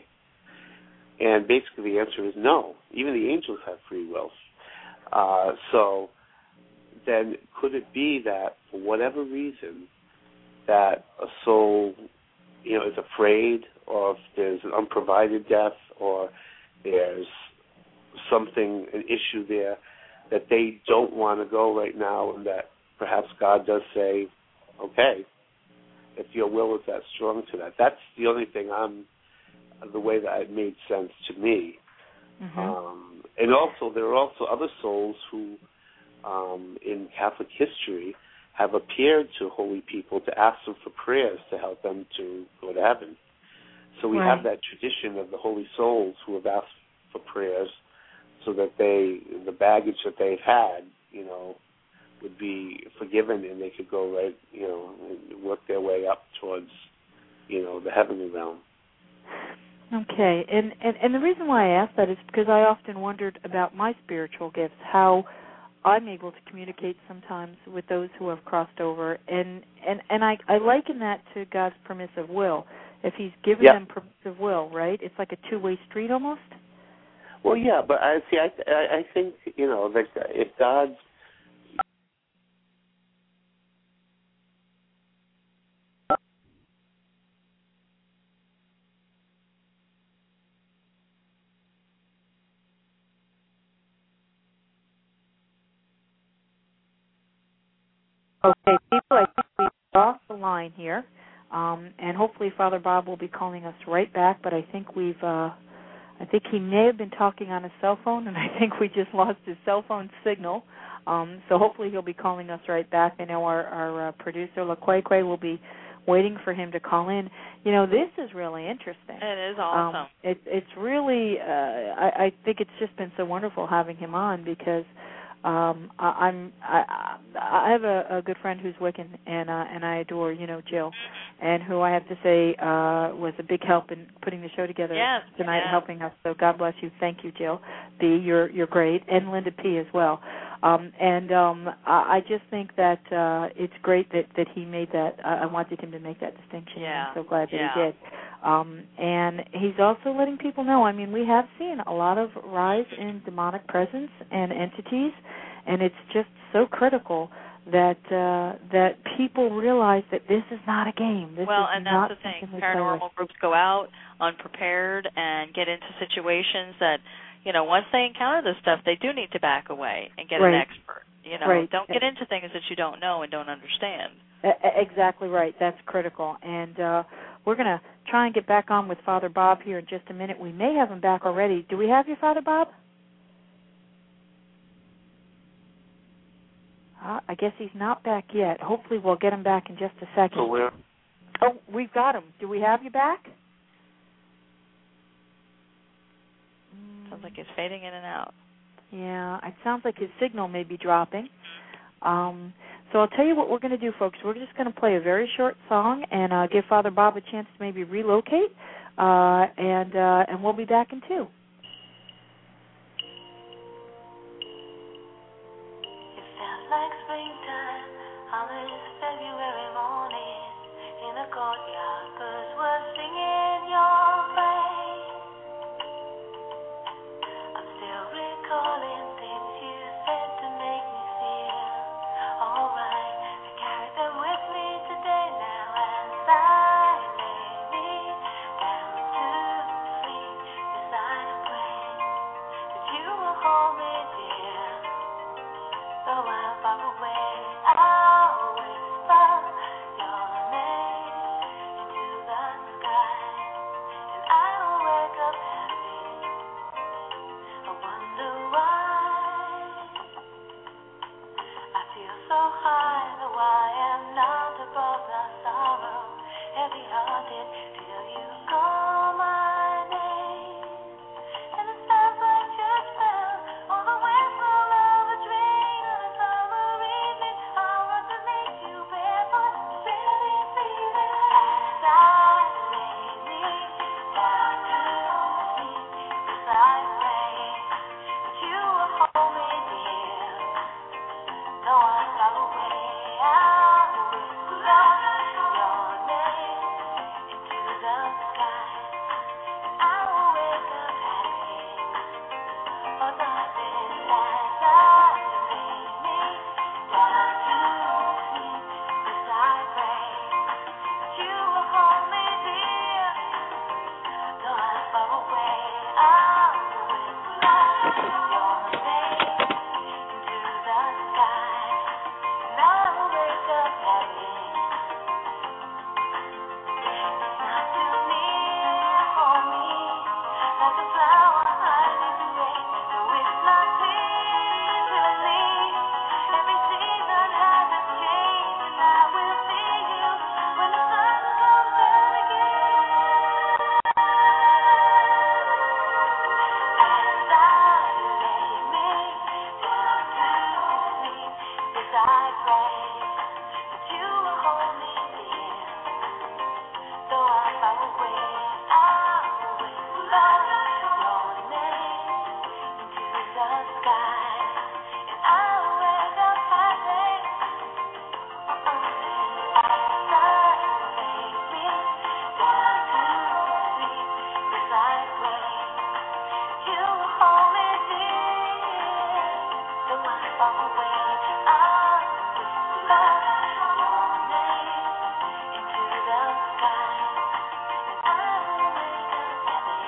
And basically the answer is no. Even the angels have free will. Uh, so then could it be that for whatever reason that a soul, you know, is afraid, or if there's an unprovided death, or there's something, an issue there, that they don't want to go right now, and that perhaps God does say, okay, if your will is that strong to that. That's the only thing I'm, the way that it made sense to me. Mm-hmm. Um, and also, there are also other souls who, um, in Catholic history, have appeared to holy people to ask them for prayers to help them to go to heaven. So we right. have that tradition of the holy souls who have asked for prayers so that they, the baggage that they've had, you know, would be forgiven, and they could go right, you know, and work their way up towards, you know, the heavenly realm. Okay, and, and, and the reason why I asked that is because I often wondered about my spiritual gifts, how I'm able to communicate sometimes with those who have crossed over, and, and, and I, I liken that to God's permissive will. If he's given yeah. them permissive will, right, it's like a two-way street almost? Well, yeah, but I see, I, I, I think, you know, that if God's Okay, people, I think we've lost the line here, um, and hopefully Father Bob will be calling us right back, but I think we've, uh, I think he may have been talking on his cell phone, and I think we just lost his cell phone signal, um, so hopefully he'll be calling us right back. I know our, our uh, producer, LaQuaque, will be waiting for him to call in. You know, this is really interesting. It is awesome. Um, it, it's really, uh, I, I think it's just been so wonderful having him on because Um, I, I'm I, I have a, a good friend who's Wiccan, and uh, and I adore you know Jill, and who I have to say uh, was a big help in putting the show together yes, tonight, yes. helping us. So God bless you. Thank you, Jill. B, you're you're great, and Linda P as well. Um, and um, I, I just think that uh, it's great that, that he made that. Uh, I wanted him to make that distinction. Yeah. I'm so glad that yeah. he did. Um, and he's also letting people know. I mean, we have seen a lot of rise in demonic presence and entities, and it's just so critical that uh, that people realize that this is not a game. This well, is and not that's the thing. something they Paranormal play with. groups go out unprepared and get into situations that, you know, once they encounter this stuff, they do need to back away and get right. an expert. You know, right. don't get into things that you don't know and don't understand. Exactly right. That's critical. And uh, we're going to try and get back on with Father Bob here in just a minute. We may have him back already. Do we have you, Father Bob? Uh, I guess he's not back yet. Hopefully we'll get him back in just a second. So where? Oh, we've got him. Do we have you back? Sounds like he's fading in and out. Yeah, it sounds like his signal may be dropping. Um, so I'll tell you what we're going to do, folks. We're just going to play a very short song and uh, give Father Bob a chance to maybe relocate, uh, and uh, and we'll be back in two. It felt like springtime on this February morning in a courtyard. Birds were singing your praise. I'm still recalling things you said to make me feel alright. I carry them with me today now as I lay me down to sleep. Yes, I pray that you will hold me dear. Though I'm far away, I'll whisper your name into the sky, and I will wake up happy. I wonder why I feel so high, though I am not above the sorrow. Heavy-hearted till you call my name, and it sounds like church bells or the whistle of a train on a summer evening. I'll run to meet you barefoot, really feeling as I lay me down to sleep. Yes, I pray that you will hold me dear. Though I'm far away, I'll whisper your name into the sky, and I will wake up happy. Oh, darling, as I lay me down to sleep, yes, I pray that you will hold me dear. Though I'm far away, I'll whisper your name into the sky, and I will wake up happy. It's not too near for me, like a flower hiding in rain. No, it's not clear to me. Every season has its change, and I will see you when the sun comes out again. As I lay me down to sleep, yes, I pray that you will hold me dear. Though I'm far away, I'll whisper your name into the sky, and I'll wake up happy. As I lay me down to sleep, yes, I pray you will hold me dear. Though I'm far away, I'll whisper your name into the sky, and I will wake up happy.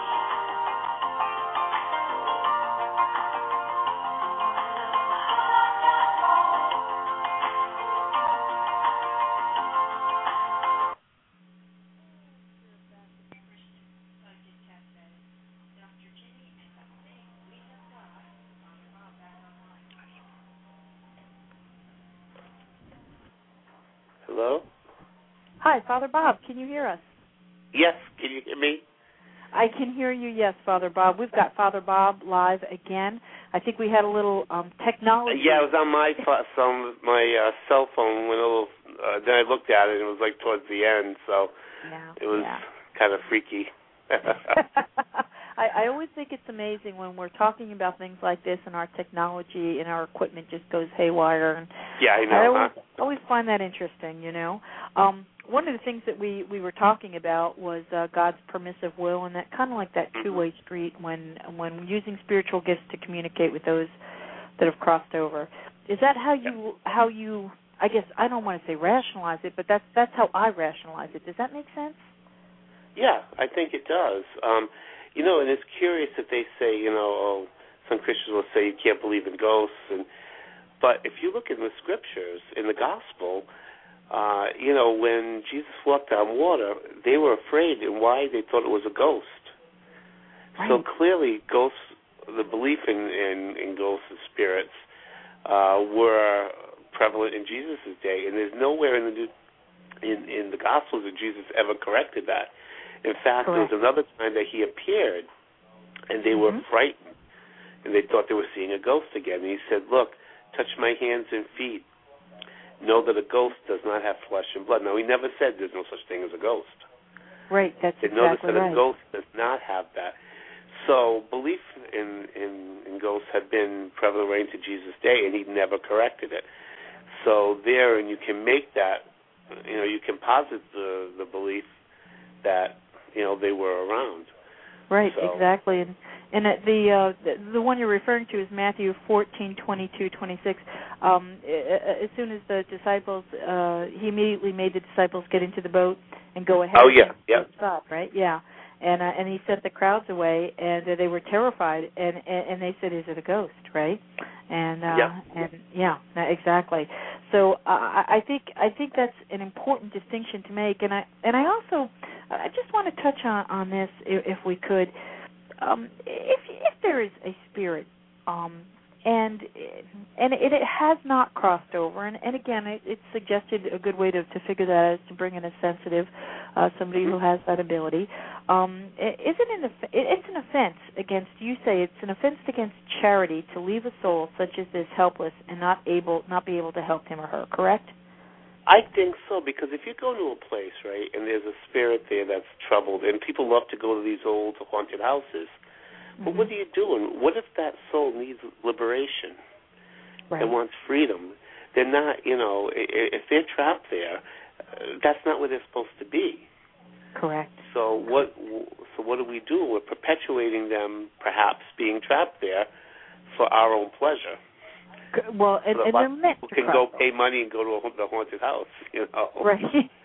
Hello? Hi, Father Bob. Can you hear us? Yes, can you hear me? I can hear you, yes, Father Bob. We've got Father Bob live again. I think we had a little um, technology. Yeah, it was on my some my uh, cell phone. When a little, uh, then I looked at it, and it was like towards the end, so yeah, it was yeah. kind of freaky. I, I always think it's amazing when we're talking about things like this, and our technology and our equipment just goes haywire. And yeah, I know. I always, huh? always find that interesting. You know, um, one of the things that we, we were talking about was uh, God's permissive will, and that kind of like that two-way street when when using spiritual gifts to communicate with those that have crossed over. Is that how you how you? I guess I don't want to say rationalize it, but that's that's how I rationalize it. Does that make sense? Yeah, I think it does. Um, you know, and it's curious that they say, you know, oh, some Christians will say you can't believe in ghosts, and but if you look in the scriptures, in the gospel, uh, you know, when Jesus walked on water, they were afraid, and why? They thought it was a ghost. Right. So clearly, ghosts, the belief in, in, in ghosts and spirits uh, were prevalent in Jesus' day, and there's nowhere in the New, in, in the Gospels that Jesus ever corrected that. In fact, Correct. There was another time that he appeared, and they mm-hmm. were frightened, and they thought they were seeing a ghost again. And he said, look, touch my hands and feet. Know that a ghost does not have flesh and blood. Now, he never said there's no such thing as a ghost. Right, that's they exactly noticed that right. a ghost does not have that. So belief in, in, in ghosts had been prevalent right into Jesus' day, and he never corrected it. So there, and you can make that, you know, you can posit the, the belief that, you know, they were around. Right, so. exactly. And and the, uh, the the one you're referring to is Matthew fourteen, twenty-two, twenty-six. Um, as soon as the disciples, uh, he immediately made the disciples get into the boat and go ahead. Oh, yeah, yeah. Stop, right? Yeah. And uh, and he sent the crowds away, and uh, they were terrified, and, and and they said, "Is it a ghost?" Right? And uh, yeah, and yeah, exactly. So uh, I think I think that's an important distinction to make, and I and I also I just want to touch on, on this if, if we could. Um, if if there is a spirit, um, and and it, it has not crossed over, and, and again, it, it's suggested a good way to, to figure that out is to bring in a sensitive, uh, somebody who has that ability. Um, is it an it's an offense against, you say it's an offense against charity to leave a soul such as this helpless and not able not be able to help him or her, correct? I think so, because if you go to a place, right, and there's a spirit there that's troubled, and people love to go to these old haunted houses, mm-hmm. but what are you doing? What if that soul needs liberation right. and wants freedom? They're not, you know, if they're trapped there, that's not where they're supposed to be. Correct. So what? So what do we do? We're perpetuating them, perhaps being trapped there for our own pleasure. Well, and, so and they're meant people to can go pay money and go to a, the haunted house, you know. Right.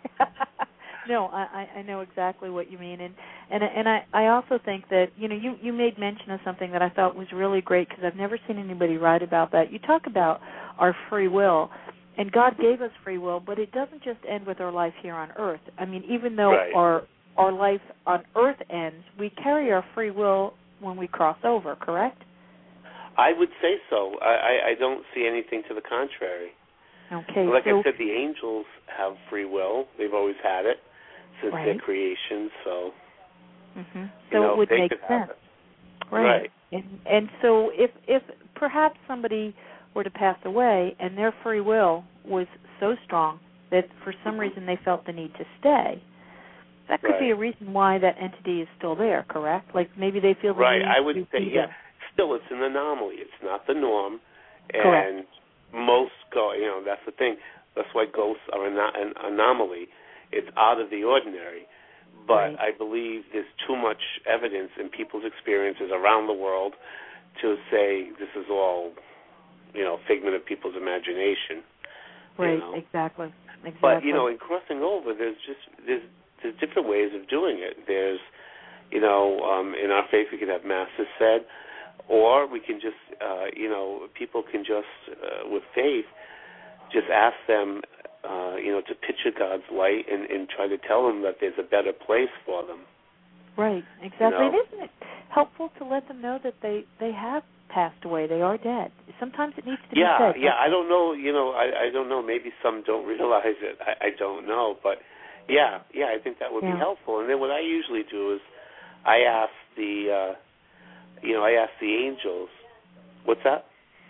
No, I, I know exactly what you mean, and and and I, I also think that you know you, you made mention of something that I thought was really great because I've never seen anybody write about that. You talk about our free will, and God gave us free will, but it doesn't just end with our life here on Earth. I mean, even though right. our our life on Earth ends, we carry our free will when we cross over. Correct? I would say so. I, I, I don't see anything to the contrary. Okay. Like so, I said, the angels have free will. They've always had it since right. their creation. So, mm-hmm. so you know, it would they make could sense, have it. right? Right. And, and so, if if perhaps somebody were to pass away and their free will was so strong that for some mm-hmm. reason they felt the need to stay, that could right. be a reason why that entity is still there. Correct? Like maybe they feel the right. need I would to say be yeah. there. Still, it's an anomaly. It's not the norm, and Correct. most go. You know, that's the thing. That's why ghosts are an, an anomaly. It's out of the ordinary. But right. I believe there's too much evidence in people's experiences around the world to say this is all, you know, figment of people's imagination. Right. You know? Exactly. Exactly. But you know, in crossing over, there's just there's there's different ways of doing it. There's, you know, um, in our faith we can have masses said. Or we can just, uh, you know, people can just, uh, with faith, just ask them, uh, you know, to picture God's light and, and try to tell them that there's a better place for them. Right, exactly. You know? And isn't it helpful to let them know that they, they have passed away, they are dead? Sometimes it needs to yeah, be said. Yeah, yeah, I don't know, you know, I, I don't know, maybe some don't realize it, I, I don't know, but yeah, yeah, I think that would yeah. be helpful. And then what I usually do is I ask the, uh, you know, I ask the angels What's that?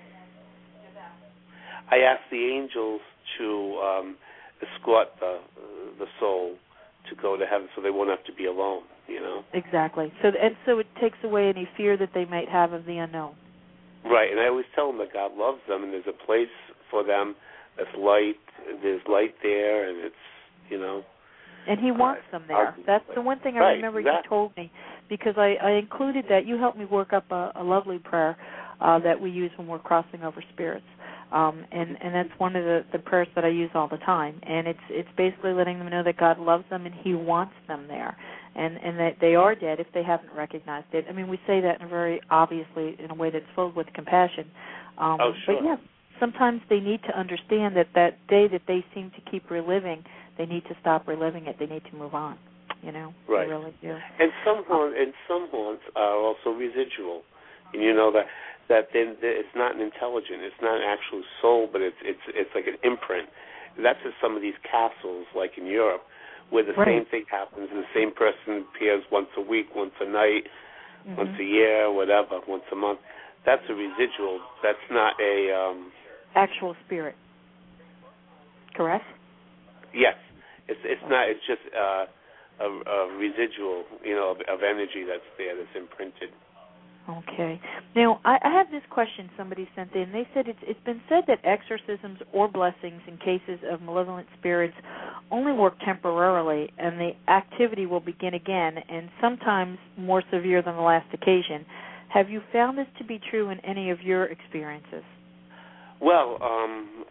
I asked the angels to um, escort the the soul to go to heaven, so they won't have to be alone. You know. Exactly. So and so it takes away any fear that they might have of the unknown. Right, and I always tell them that God loves them, and there's a place for them that's light. There's light there, and it's you know. And He wants uh, them there. That's the one thing I right, remember exactly. you told me, because I, I included that. You helped me work up a, a lovely prayer uh, that we use when we're crossing over spirits. Um, and, and that's one of the, the prayers that I use all the time. And it's it's basically letting them know that God loves them and He wants them there, and, and that they are dead if they haven't recognized it. I mean, we say that in a very obviously, in a way that's filled with compassion. Um, oh, sure. But, yeah, sometimes they need to understand that that day that they seem to keep reliving, they need to stop reliving it. They need to move on, you know. Right. They really do. And some haunts, and some haunts are also residual. And you know that that then it's not an intelligent, it's not an actual soul, but it's it's it's like an imprint. That's in some of these castles, like in Europe, where the right. same thing happens. The same person appears once a week, once a night, mm-hmm. once a year, whatever, once a month. That's a residual. That's not a um, actual spirit. Correct? Yes, it's it's not. It's just uh, a, a residual, you know, of, of energy that's there, that's imprinted. Okay. Now, I, I have this question somebody sent in. They said it's, it's been said that exorcisms or blessings in cases of malevolent spirits only work temporarily, and the activity will begin again, and sometimes more severe than the last occasion. Have you found this to be true in any of your experiences? Well, um,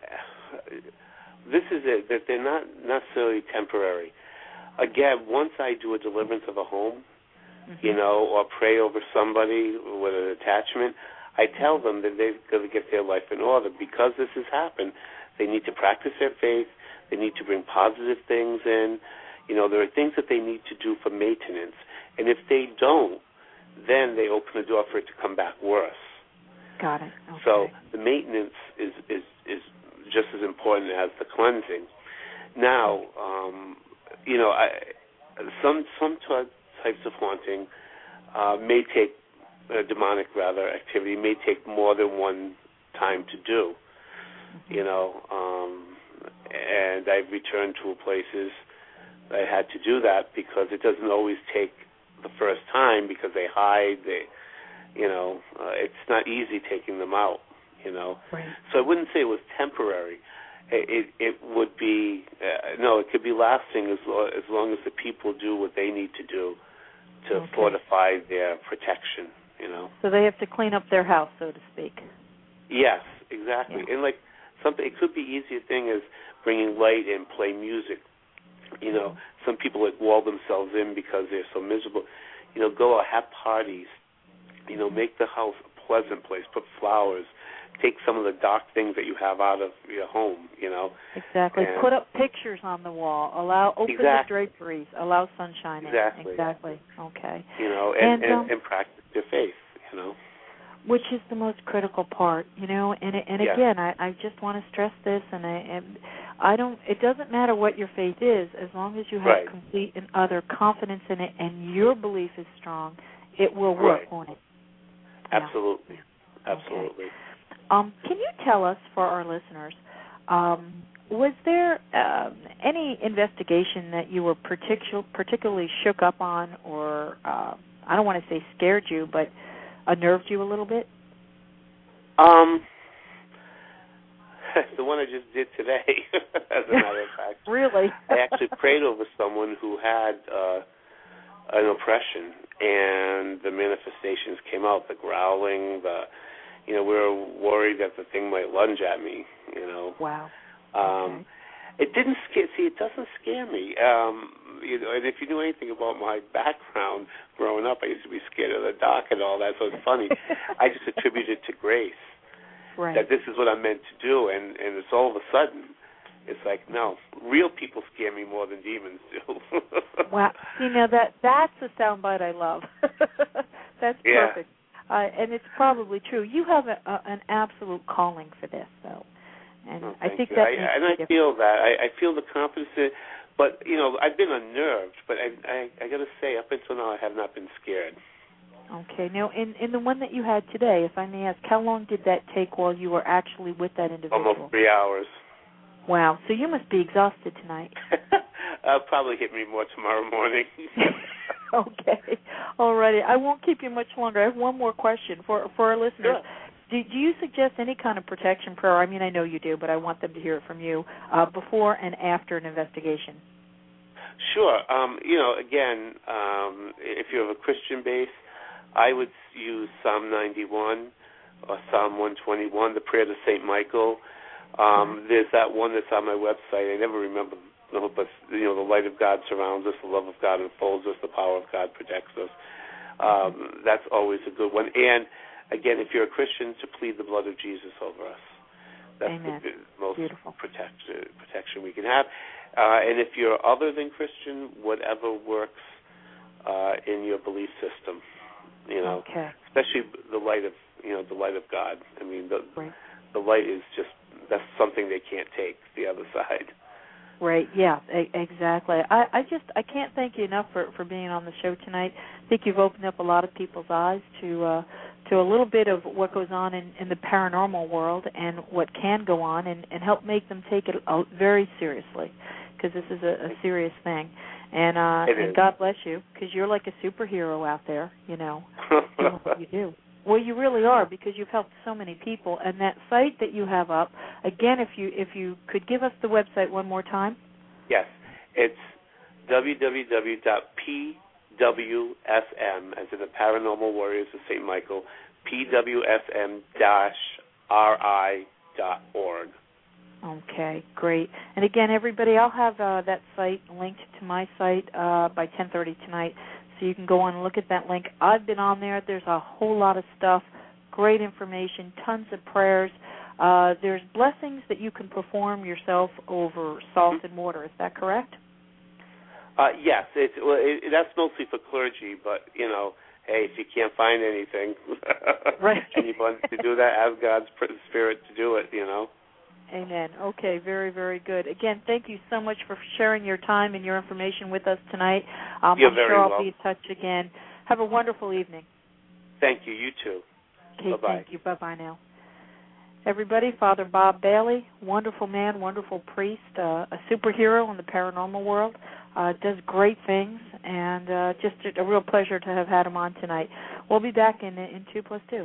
this is it, that they're not necessarily temporary. Again, once I do a deliverance of a home, mm-hmm. you know, or pray over somebody with an attachment, I tell them that they've got to get their life in order. Because this has happened, they need to practice their faith. They need to bring positive things in. You know, there are things that they need to do for maintenance. And if they don't, then they open the door for it to come back worse. Got it. Okay. So the maintenance is, is, is just as important as the cleansing. Now, um, you know, I, some some types of haunting uh, may take, uh, demonic rather, activity may take more than one time to do, mm-hmm. you know, um, and I've returned to places I had to do that because it doesn't always take the first time because they hide, they, you know, uh, it's not easy taking them out, you know. Right. So I wouldn't say it was temporary. It it, it would be, uh, no, it could be lasting as, lo- as long as the people do what they need to do to okay. fortify their protection, you know. So they have to clean up their house, so to speak. Yes, exactly. Yeah. And like something, it could be easier thing as bringing light and play music. You know, some people like wall themselves in because they're so miserable. You know, go out, have parties. You know, make the house a pleasant place. Put flowers. Take some of the dark things that you have out of your home. You know. Exactly. And put up pictures on the wall. Allow open exactly. the draperies. Allow sunshine in. Exactly. Exactly. Okay. You know, and and, and, um, and practice your faith. You know. Which is the most critical part, you know, and and yeah. again, I, I just want to stress this, and I, and I don't. It doesn't matter what your faith is, as long as you have right. complete and utter confidence in it, and your belief is strong, it will work, right. won't it? Absolutely, yeah. absolutely. Okay. Um, can you tell us, for our listeners, um, was there uh, any investigation that you were particu- particularly shook up on, or uh, I don't want to say scared you, but unnerved you a little bit? Um, the one I just did today, as a matter of fact. Really? I actually prayed over someone who had uh, an oppression, and the manifestations came out, the growling, the, you know, we were worried that the thing might lunge at me, you know. Wow. Um, okay. It didn't scare, see, it doesn't scare me. Um, you know, and if you knew anything about my background growing up, I used to be scared of the dark and all that, so it's funny. I just attribute it to grace, right. that this is what I'm meant to do, and, and it's all of a sudden, it's like, no, real people scare me more than demons do. Wow. See, now that, that's a soundbite I love. That's yeah. perfect. Uh, and it's probably true. You have a, a, an absolute calling for this, though. And oh, I think you. that I, and I feel that. I, I feel the confidence in it. But, you know, I've been unnerved, but I I, I got to say, up until now, I have not been scared. Okay. Now, in, in the one that you had today, if I may ask, how long did that take while you were actually with that individual? Almost three hours. Wow. So you must be exhausted tonight. uh, probably hit me more tomorrow morning. Okay. All righty. I won't keep you much longer. I have one more question for for our listeners. Sure. Do, do you suggest any kind of protection prayer? I mean, I know you do, but I want them to hear it from you uh, before and after an investigation. Sure. Um, you know, again, um, if you have a Christian base, I would use Psalm ninety-one or Psalm one twenty-one, the prayer to Saint Michael. Um, there's that one that's on my website. I never remember, but you know, the light of God surrounds us, the love of God enfolds us, the power of God protects us. Um, that's always a good one. And again, if you're a Christian, to plead the blood of Jesus over us. That's Amen. the most Beautiful. protect, protection we can have. Uh, and if you're other than Christian, whatever works uh, in your belief system, you know, okay. especially the light of, you know, the light of God. I mean, the right. the light is just, that's something they can't take, the other side. Right, yeah, a- exactly. I, I just, I can't thank you enough for, for being on the show tonight. I think you've opened up a lot of people's eyes to uh, to a little bit of what goes on in, in the paranormal world and what can go on, and, and help make them take it uh, very seriously, because this is a, a serious thing. And uh, and God bless you, because you're like a superhero out there, you know, doing what you do. Well, you really are, because you've helped so many people. And that site that you have up, again, if you if you could give us the website one more time. Yes, it's w w w dot p w s m, as in the Paranormal Warriors of Saint Michael, p w s m dash r i dot org. Okay, great. And again, everybody, I'll have uh, that site linked to my site uh, by ten thirty tonight. So you can go on and look at that link. I've been on there. There's a whole lot of stuff, great information, tons of prayers. Uh, there's blessings that you can perform yourself over salt and water. Is that correct? Uh, yes, it's, well, it, that's mostly for clergy, but, you know, hey, if you can't find anything right. and you want to do that, ask God's Spirit to do it, you know. Amen. Okay, very, very good. Again, thank you so much for sharing your time and your information with us tonight. Um, You're I'm very sure I'll welcome. be in touch again. Have a wonderful evening. Thank you. You too. Okay, Bye-bye. thank you. Bye-bye now. Everybody, Father Bob Bailey, wonderful man, wonderful priest, uh, a superhero in the paranormal world, uh, does great things, and uh, just a, a real pleasure to have had him on tonight. We'll be back in in two plus two.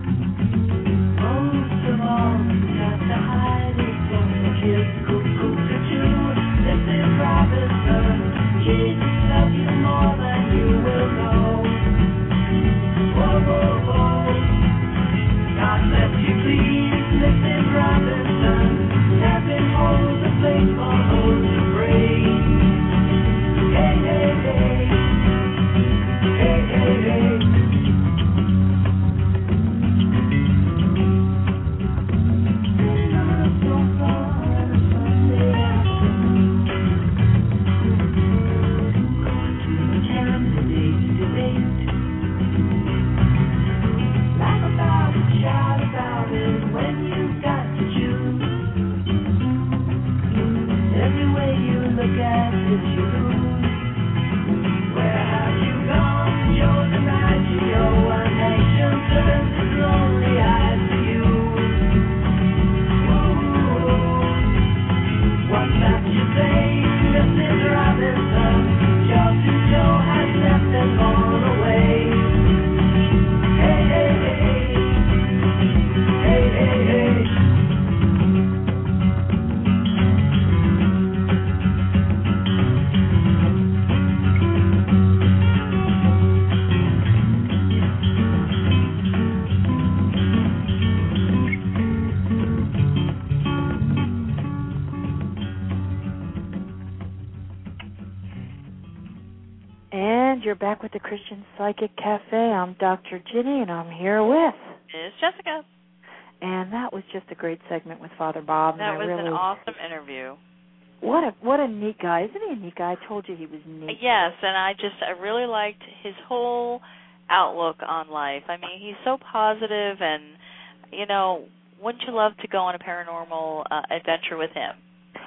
Most of all, you got to hide it from the kids. Cool, cool, And you're back with the Christian Psychic Cafe. I'm Doctor Ginny, and I'm here with... It's Jessica. And that was just a great segment with Father Bob. That and was I really, an awesome interview. What a what a neat guy. Isn't he a neat guy? I told you he was neat. Yes, and I just, I really liked his whole outlook on life. I mean, he's so positive, and, you know, wouldn't you love to go on a paranormal uh, adventure with him?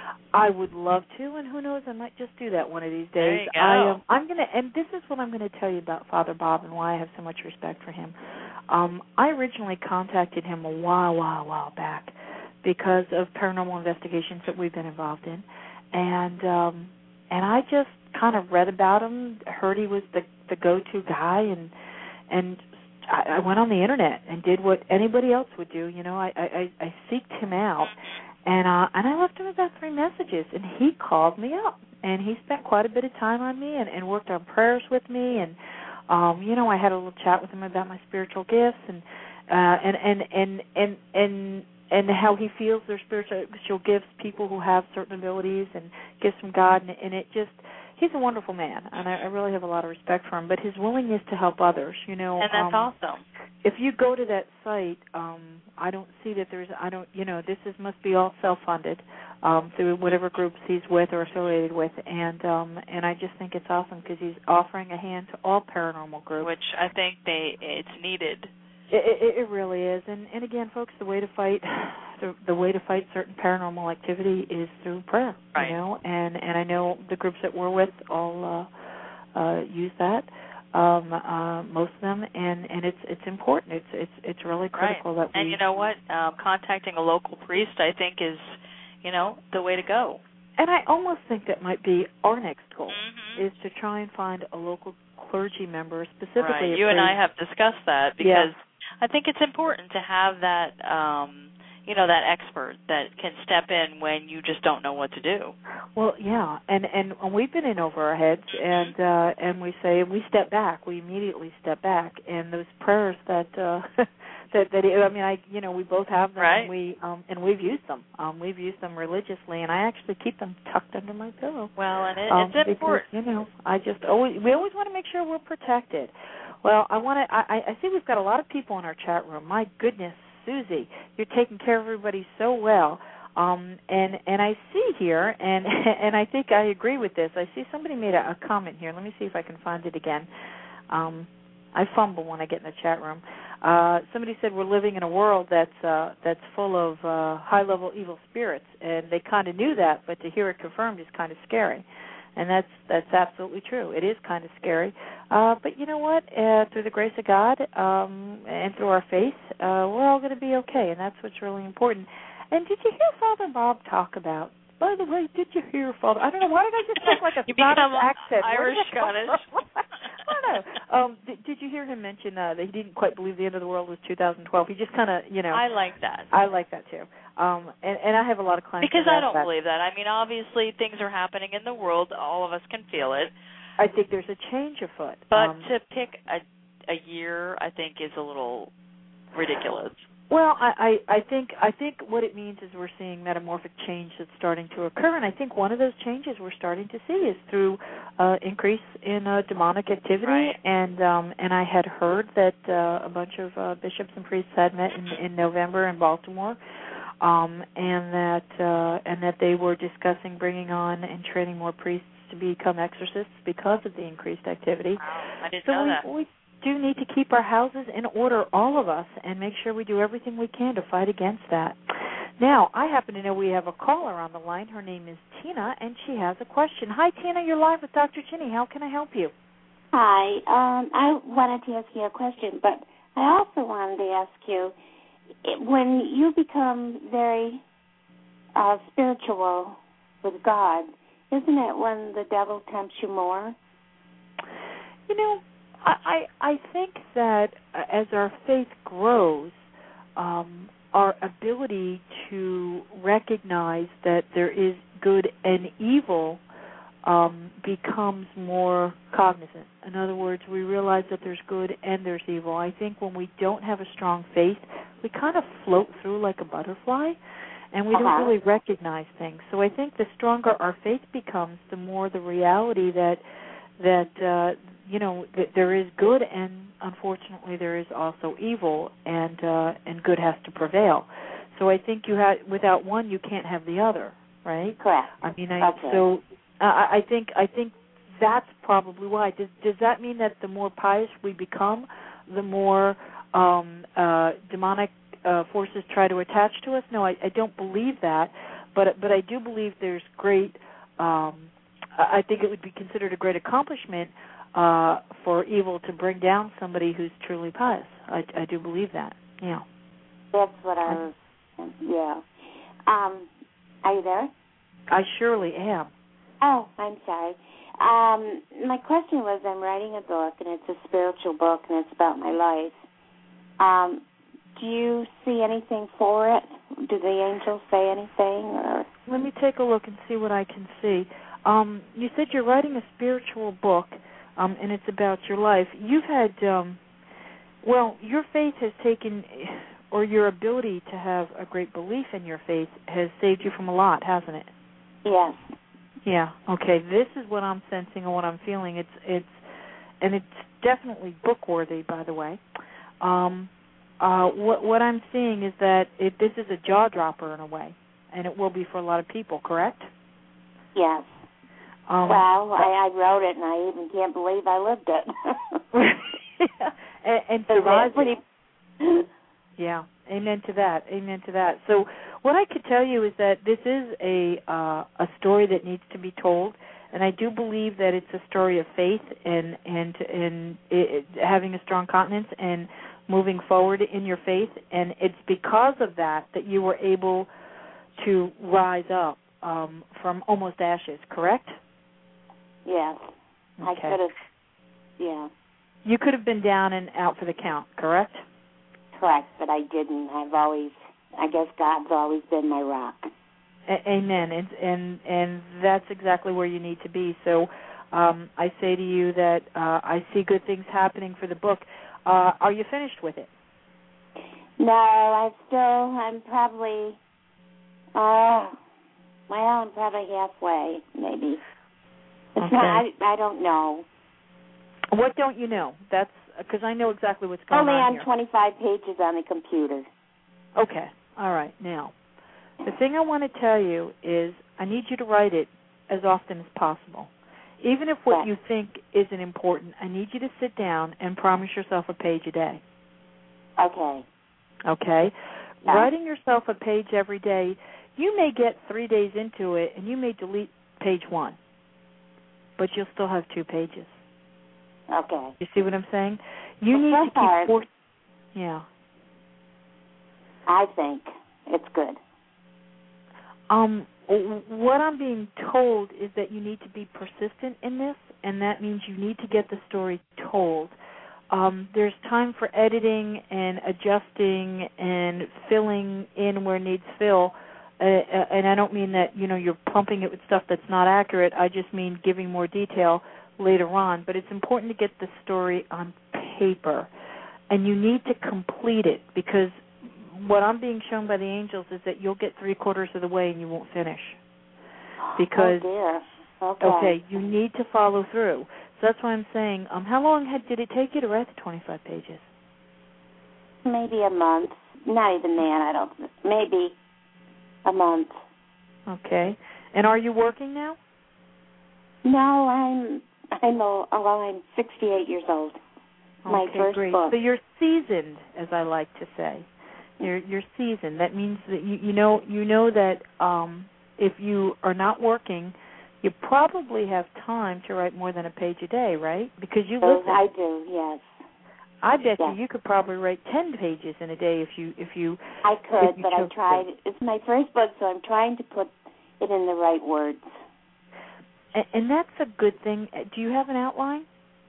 I would love to, and who knows, I might just do that one of these days. There you go. I, um, I'm gonna, and this is what I'm going to tell you about Father Bob and why I have so much respect for him. Um, I originally contacted him a while, while, while back because of paranormal investigations that we've been involved in, and um, and I just kind of read about him, heard he was the the go-to guy, and and I, I went on the internet and did what anybody else would do. You know, I I, I seeked him out. And uh, and I left him about three messages, and he called me up, and he spent quite a bit of time on me and, and worked on prayers with me, and um, you know, I had a little chat with him about my spiritual gifts, and uh, and, and and and and and how he feels their spiritual gifts, people who have certain abilities and gifts from God, and, and it just. He's a wonderful man, and I, I really have a lot of respect for him. But his willingness to help others, you know, and that's um, awesome. If you go to that site, um, I don't see that there's, I don't, you know, this is must be all self-funded um, through whatever groups he's with or affiliated with, and um, and I just think it's awesome because he's offering a hand to all paranormal groups, which I think they it's needed. It, it, it really is, and and again, folks, the way to fight the, the way to fight certain paranormal activity is through prayer, right. you know, and and I know the groups that we're with all uh, uh, use that, um, uh, most of them, and, and it's it's important. It's it's it's really critical right. that we. And you know what, um, contacting a local priest, I think, is you know the way to go. And I almost think that might be our next goal mm-hmm. is to try and find a local clergy member, specifically. Right. A You priest. and I have discussed that because. Yeah. I think it's important to have that, um, you know, that expert that can step in when you just don't know what to do. Well, yeah, and and we've been in over our heads, and uh, and we say we step back. We immediately step back, and those prayers that uh, that that I mean, I you know, we both have them, right. and we um, and we've used them. Um, we've used them religiously, and I actually keep them tucked under my pillow. Well, and it, um, it's important. Because, you know, I just always we always want to make sure we're protected. Well, I want to. I, I see we've got a lot of people in our chat room. My goodness, Susie, you're taking care of everybody so well. Um, and and I see here, and and I think I agree with this. I see somebody made a, a comment here. Let me see if I can find it again. Um, I fumble when I get in the chat room. Uh, somebody said we're living in a world that's uh, that's full of uh, high-level evil spirits, and they kind of knew that, but to hear it confirmed is kind of scary. And that's that's absolutely true. It is kind of scary. Uh, but you know what? Uh, through the grace of God um, and through our faith, uh, we're all going to be okay, and that's what's really important. And did you hear Father Bob talk about, by the way, did you hear Father? I don't know, why did I just talk like a you Scottish accent? Irish Scottish. I don't know. Um, did, did you hear him mention uh, that he didn't quite believe the end of the world was two thousand twelve? He just kind of, you know. I like that. I like that, too. Um, and, and I have a lot of clients. Because I don't that. believe that. I mean, obviously, things are happening in the world. All of us can feel it. I think there's a change afoot. But um, to pick a, a year, I think, is a little ridiculous. Well, I, I, I think I think what it means is we're seeing metamorphic change that's starting to occur, and I think one of those changes we're starting to see is through uh, increase in uh, demonic activity. Right. And um, and I had heard that uh, a bunch of uh, bishops and priests had met in, in November in Baltimore, um, and that uh, and that they were discussing bringing on and training more priests to become exorcists because of the increased activity. Wow, I didn't so know we, that. we do need to keep our houses in order, all of us, and make sure we do everything we can to fight against that. Now, I happen to know we have a caller on the line. Her name is Tina, and she has a question. Hi, Tina. You're live with Doctor Ginny. How can I help you? Hi. Um, I wanted to ask you a question, but I also wanted to ask you, when you become very uh, spiritual with God, isn't it when the devil tempts you more? You know, I, I think that as our faith grows, um, our ability to recognize that there is good and evil um, becomes more cognizant. In other words, we realize that there's good and there's evil. I think when we don't have a strong faith, we kind of float through like a butterfly, and we uh-huh. don't really recognize things. So I think the stronger our faith becomes, the more the reality that that uh, you know, th- there is good, and unfortunately, there is also evil, and uh, and good has to prevail. So I think you have, without one, you can't have the other, right? Correct. I mean, I, okay. so uh, I think I think that's probably why. Does does that mean that the more pious we become, the more um, uh, demonic uh, forces try to attach to us? No, I, I don't believe that, but but I do believe there's great. Um, I think it would be considered a great accomplishment uh, for evil to bring down somebody who's truly pious. I, I do believe that. Yeah. That's what I was. Yeah. Um, are you there? I surely am. Oh, I'm sorry. Um, my question was, I'm writing a book, and it's a spiritual book, and it's about my life. Um, do you see anything for it? Do the angels say anything? Or? Let me take a look and see what I can see. Um, you said you're writing a spiritual book, um, and it's about your life. You've had, um, well, your faith has taken, or your ability to have a great belief in your faith has saved you from a lot, hasn't it? Yes. Yeah. Okay. This is what I'm sensing and what I'm feeling. It's it's, and it's definitely book worthy, by the way. Um, uh, what what I'm seeing is that it, this is a jaw dropper in a way, and it will be for a lot of people. Correct? Yes. Um, well, I, I wrote it, and I even can't believe I lived it. and and survived it. Yeah, amen to that. Amen to that. So what I could tell you is that this is a uh, a story that needs to be told, and I do believe that it's a story of faith and and and it, having a strong continence and moving forward in your faith. And it's because of that that you were able to rise up um, from almost ashes. Correct? Yes. Okay. I could have. Yeah. You could have been down and out for the count. Correct? Correct, but I didn't. I've always, I guess God's always been my rock. A- amen, and, and and that's exactly where you need to be. So um, I say to you that uh, I see good things happening for the book. Uh, are you finished with it? No, I'm still, I'm probably, uh, well, I'm probably halfway, maybe. It's okay. not, I, I don't know. What don't you know? That's because I know exactly what's going Only on on here. twenty-five pages on the computer. Okay. All right. Now, the thing I want to tell you is I need you to write it as often as possible. Even if what okay. you think isn't important, I need you to sit down and promise yourself a page a day. Okay. Okay? Yeah. Writing yourself a page every day, you may get three days into it and you may delete page one, but you'll still have two pages. Okay. You see what I'm saying? You well, need so to far, keep forth. Yeah. I think it's good. Um, what I'm being told is that you need to be persistent in this, and that means you need to get the story told. Um, there's time for editing and adjusting and filling in where needs fill. Uh, and I don't mean that, you know, you're pumping it with stuff that's not accurate. I just mean giving more detail later on. But it's important to get the story on paper. And you need to complete it, because what I'm being shown by the angels is that you'll get three quarters of the way and you won't finish. Because, oh dear. Okay. okay, you need to follow through. So that's why I'm saying, um, how long had, did it take you to write the twenty-five pages? Maybe a month. Not even that, I don't. Maybe a month. Okay. And are you working now? No, I'm. I'm. A, oh, I'm sixty-eight years old. My okay, first great. book. So you're seasoned, as I like to say. You're you're seasoned. That means that you you know you know that um, if you are not working, you probably have time to write more than a page a day, right? Because you live I do, yes. I bet yes. you you could probably write ten pages in a day if you if you. I could, if you but I tried. to. It's my first book, so I'm trying to put it in the right words. And, and that's a good thing. Do you have an outline?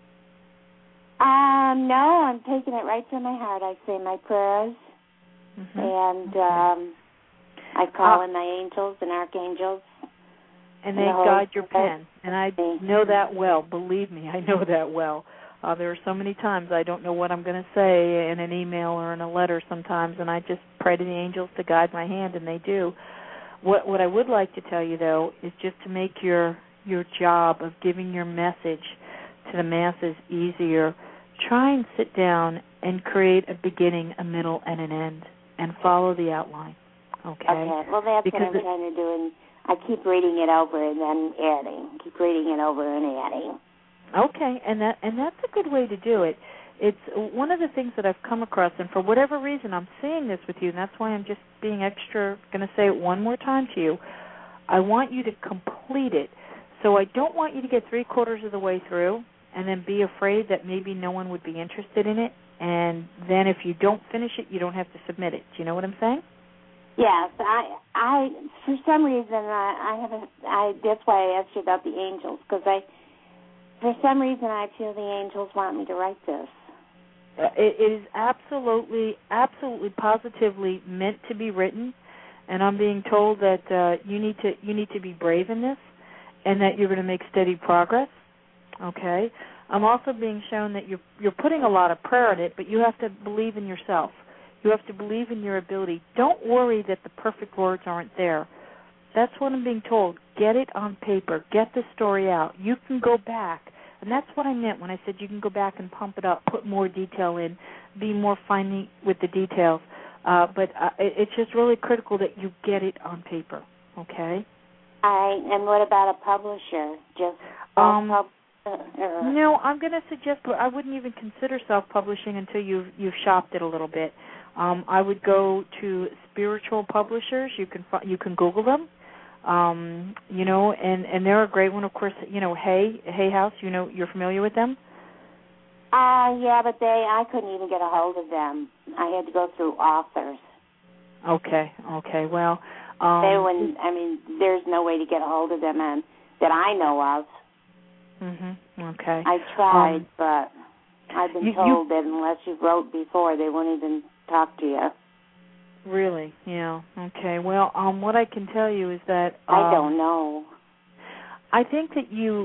Um, no, I'm taking it right from my heart. I say my prayers, mm-hmm. and okay. um, I call uh, in my angels and archangels. And they and guide your pen, and I know that well. Believe me, I know that well. Uh, there are so many times I don't know what I'm going to say in an email or in a letter sometimes, and I just pray to the angels to guide my hand, and they do. What what I would like to tell you, though, is just to make your your job of giving your message to the masses easier, try and sit down and create a beginning, a middle, and an end, and follow the outline. Okay? Okay. Well, that's because what I'm trying to do, and I keep reading it over and then adding. Keep reading it over and adding. Okay, and that and that's a good way to do it. It's one of the things that I've come across, and for whatever reason I'm seeing this with you, and that's why I'm just being extra going to say it one more time to you. I want you to complete it. So I don't want you to get three quarters of the way through and then be afraid that maybe no one would be interested in it, and then if you don't finish it, you don't have to submit it. Do you know what I'm saying? Yes, I, I, for some reason, I, I have a, I, that's why I asked you about the angels, because I, for some reason, I feel the angels want me to write this. Uh, it, it is absolutely, absolutely, positively meant to be written, and I'm being told that uh, you need to, you need to be brave in this, and that you're going to make steady progress. Okay. I'm also being shown that you're you're putting a lot of prayer in it, but you have to believe in yourself. You have to believe in your ability. Don't worry that the perfect words aren't there. That's what I'm being told. Get it on paper. Get the story out. You can go back. And that's what I meant when I said you can go back and pump it up, put more detail in, be more fine with the details. Uh, but uh, it, it's just really critical that you get it on paper, okay? All right. And what about a publisher? Just um, pub- No, I'm going to suggest I wouldn't even consider self-publishing until you've, you've shopped it a little bit. Um, I would go to spiritual publishers. You can you can Google them, um, you know, and, and they're a great one. Of course, you know, Hay Hay House. You know, you're familiar with them. Uh, yeah, but they I couldn't even get a hold of them. I had to go through authors. Okay, okay. Well, um, they wouldn't. I mean, there's no way to get a hold of them, and that I know of. Mhm. Okay. I tried, um, but I've been you, told you, that unless you wrote before, they won't even talk to you. Really? Yeah. Okay. Well, um, what I can tell you is that um, I don't know. I think that you,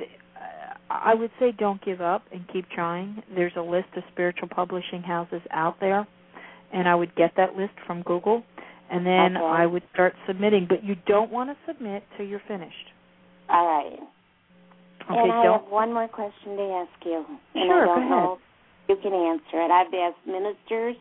I would say, don't give up and keep trying. There's a list of spiritual publishing houses out there, and I would get that list from Google, and then okay. I would start submitting. But you don't want to submit till you're finished. All right. Okay, and I don't. have one more question to ask you. And Sure, I don't go ahead. know if you can answer it. I've asked ministers,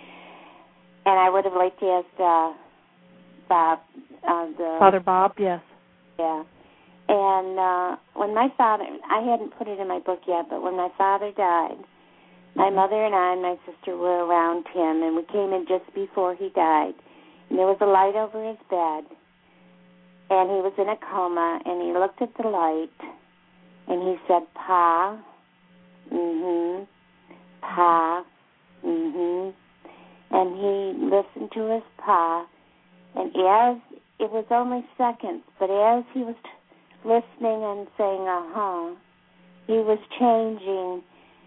and I would have liked to ask uh, Bob. Uh, the, Father Bob, yes. Yeah. And uh, when my father, I hadn't put it in my book yet, but when my father died, my mother and I and my sister were around him, and we came in just before he died. And there was a light over his bed, and he was in a coma, and he looked at the light, and he said, Pa, mm-hmm, Pa, mm-hmm. And he listened to his Pa, and as, it was only seconds, but as he was t- listening and saying, uh-huh, he was changing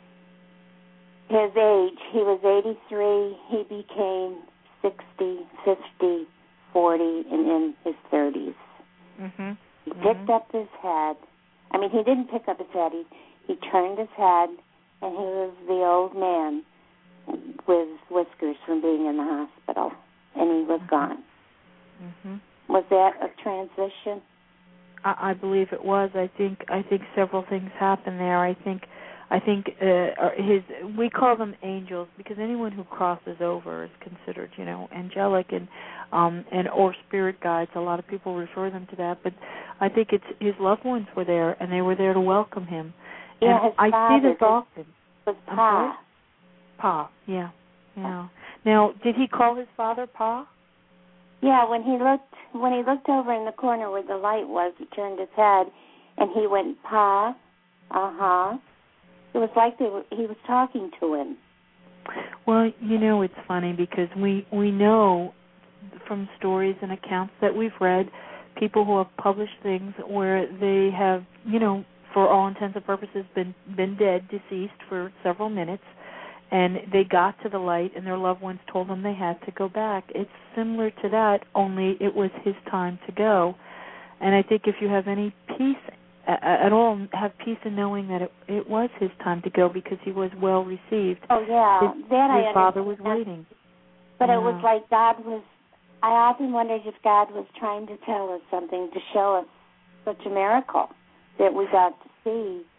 his age. He was eighty-three, he became sixty, fifty, forty, and in his thirties. Mm-hmm. He mm-hmm. picked up his head. I mean, he didn't pick up his head. He, he turned his head, and he was the old man with whiskers from being in the hospital, and he was mm-hmm. gone. Mm-hmm. Was that a transition? I, I believe it was. I think I think several things happened there. I think I think uh, his we call them angels because anyone who crosses over is considered, you know, angelic and um, and or spirit guides. A lot of people refer them to that, but I think it's his loved ones were there and they were there to welcome him. Yeah, and his I father, see this often. Was I'm Pa? sorry? Pa, yeah, yeah. Now, did he call his father Pa? Yeah, when he looked when he looked over in the corner where the light was, he turned his head and he went, Pa, uh huh. It was like they were, he was talking to him. Well, you know, it's funny because we, we know from stories and accounts that we've read, people who have published things where they have, you know, for all intents and purposes, been been dead, deceased for several minutes, and they got to the light and their loved ones told them they had to go back. It's similar to that, only it was his time to go. And I think if you have any peace at all, have peace in knowing that it, it was his time to go because he was well received. Oh, yeah. His, that his I father was understand. waiting. But yeah. it was like God was, I often wondered if God was trying to tell us something, to show us such a miracle that we got to see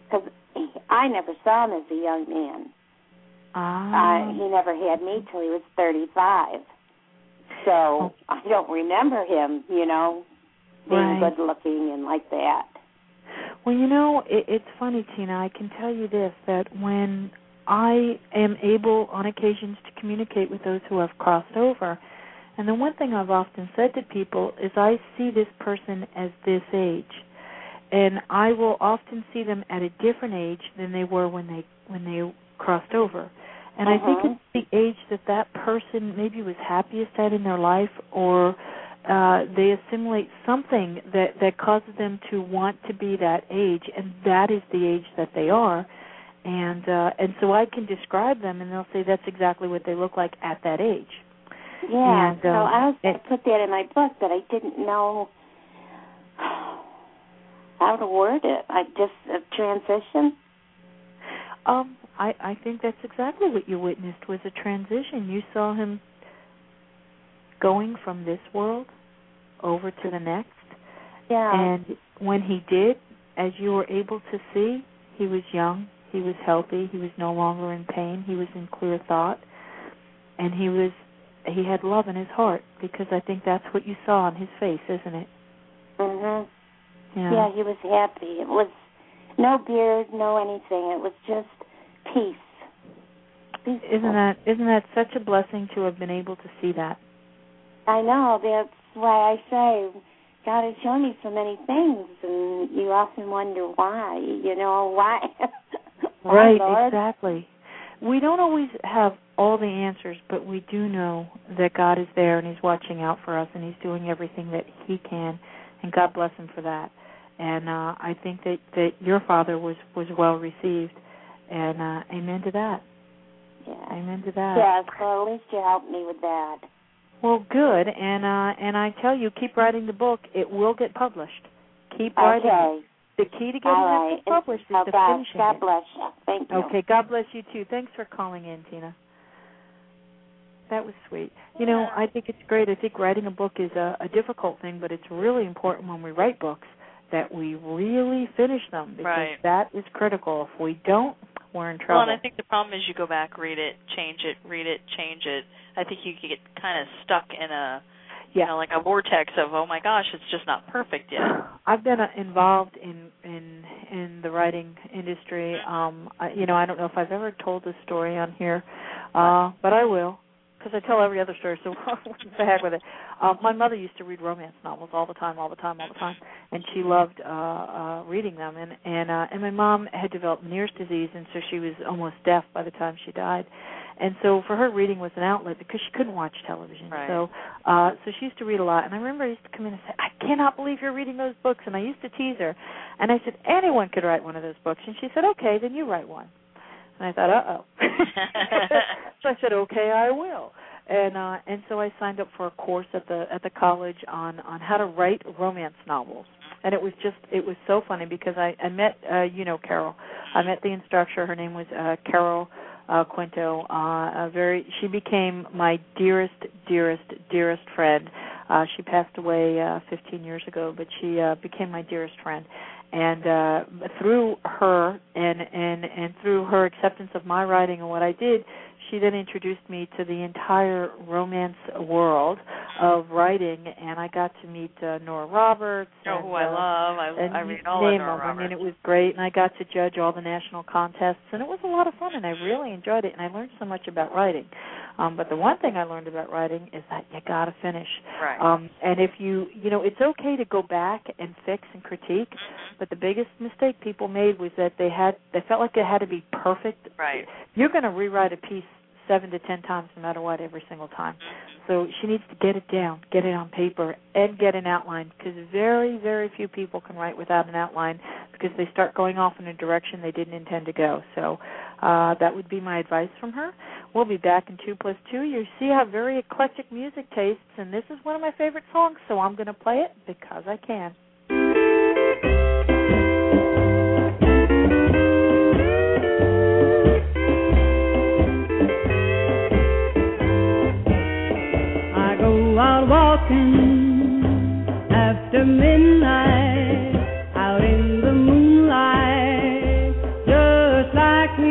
because I never saw him as a young man. Ah. Uh, he never had me till he was thirty-five. So oh. I don't remember him, you know, being right. good looking and like that. Well, you know, it, it's funny, Tina. I can tell you this, that when I am able on occasions to communicate with those who have crossed over, and the one thing I've often said to people is I see this person as this age, and I will often see them at a different age than they were when they when they crossed over. And uh-huh. I think it's the age that that person maybe was happiest at in their life, or uh, they assimilate something that, that causes them to want to be that age, and that is the age that they are. And uh, and so I can describe them, and they'll say that's exactly what they look like at that age. Yeah, and, so um, I was and, I put that in my book, but I didn't know how to word it. I just a transition. Um, I, I think that's exactly what you witnessed was a transition. You saw him going from this world over to the next. Yeah. And when he did, as you were able to see, he was young, he was healthy, he was no longer in pain, he was in clear thought, and he was he had love in his heart, because I think that's what you saw on his face, isn't it? Mhm. Yeah. Yeah, he was happy. It was no beard, no anything. It was just peace. Peaceful. Isn't that isn't that such a blessing to have been able to see that? I know. That's why I say God has shown me so many things, and you often wonder why. You know why? why right. Lord? Exactly. We don't always have all the answers, but we do know that God is there and He's watching out for us, and He's doing everything that He can, and God bless Him for that. And uh, I think that, that your father was, was well received, and uh, amen to that. Yeah. Amen to that. Yes, well, at least you helped me with that. Well, good, and uh, and I tell you, keep writing the book. It will get published. Keep writing okay. it. The key to getting All right. it published is oh, to God, finishing God it. bless you. Thank you. Okay, God bless you, too. Thanks for calling in, Tina. That was sweet. You know, I think it's great. I think writing a book is a, a difficult thing, but it's really important when we write books that we really finish them, because right. that is critical. If we don't, we're in trouble. Well, and I think the problem is you go back, read it, change it, read it, change it. I think you get kind of stuck in a, yeah. you know, like a vortex of, oh my gosh, it's just not perfect yet. I've been uh, involved in in in the writing industry. Um, I, you know, I don't know if I've ever told this story on here, uh, but I will, because I tell every other story, so what the heck with it. Uh, my mother used to read romance novels all the time, all the time, all the time, and she loved uh, uh, reading them. And and uh, and my mom had developed Meniere's disease, and so she was almost deaf by the time she died. And so for her, reading was an outlet because she couldn't watch television. Right. So uh, so she used to read a lot. And I remember I used to come in and say, I cannot believe you're reading those books. And I used to tease her. And I said, anyone could write one of those books. And she said, okay, then you write one. And I thought, uh-oh. So I said, okay, I will. And uh, and so I signed up for a course at the at the college on, on how to write romance novels. And it was just, it was so funny because I, I met, uh, you know, Carol. I met the instructor. Her name was uh, Carol Uh, Quinto, uh, a very. She became my dearest, dearest, dearest friend. Uh, she passed away uh, fifteen years ago, but she uh, became my dearest friend. And uh, through her and, and, and through her acceptance of my writing and what I did, she then introduced me to the entire romance world of writing, and I got to meet uh, Nora Roberts. Oh, and, who I uh, love. I, and I read all of Nora them, Roberts. and it was great, and I got to judge all the national contests, and it was a lot of fun, and I really enjoyed it, and I learned so much about writing. Um, but the one thing I learned about writing is that you got to finish. Right. Um, and if you, you know, it's okay to go back and fix and critique, mm-hmm. but the biggest mistake people made was that they had, they felt like it had to be perfect. Right. You're going to rewrite a piece seven to ten times no matter what every single time. So she needs to get it down, get it on paper, and get an outline, because very, very few people can write without an outline because they start going off in a direction they didn't intend to go. So uh, that would be my advice from her. We'll be back in two plus two. You see I have very eclectic music tastes, and this is one of my favorite songs, so I'm going to play it because I can. Out walking after midnight, out in the moonlight,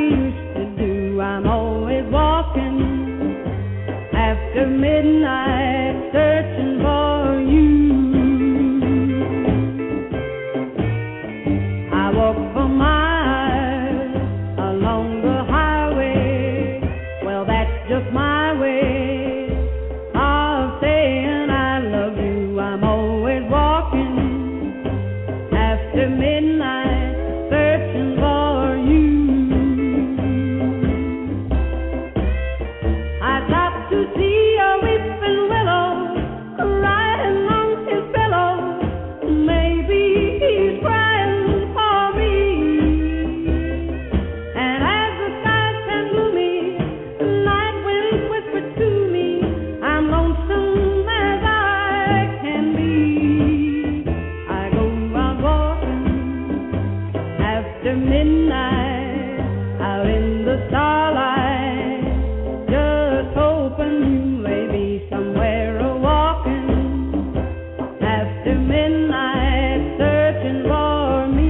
used to do. I'm always walking after midnight, searching for you. I walk for miles along the highway. Well, that's just my way of saying I love you. I'm always walking after midnight, searching for you. I stopped to see a weeping willow crying on his pillow. Maybe he's crying for me. And as the sky turned gloomy, the night wind whispered to me, I'm lonesome as I can be. I go out walking after midnight, out in the starlight, just hoping you may be somewhere a walking after midnight, searching for me.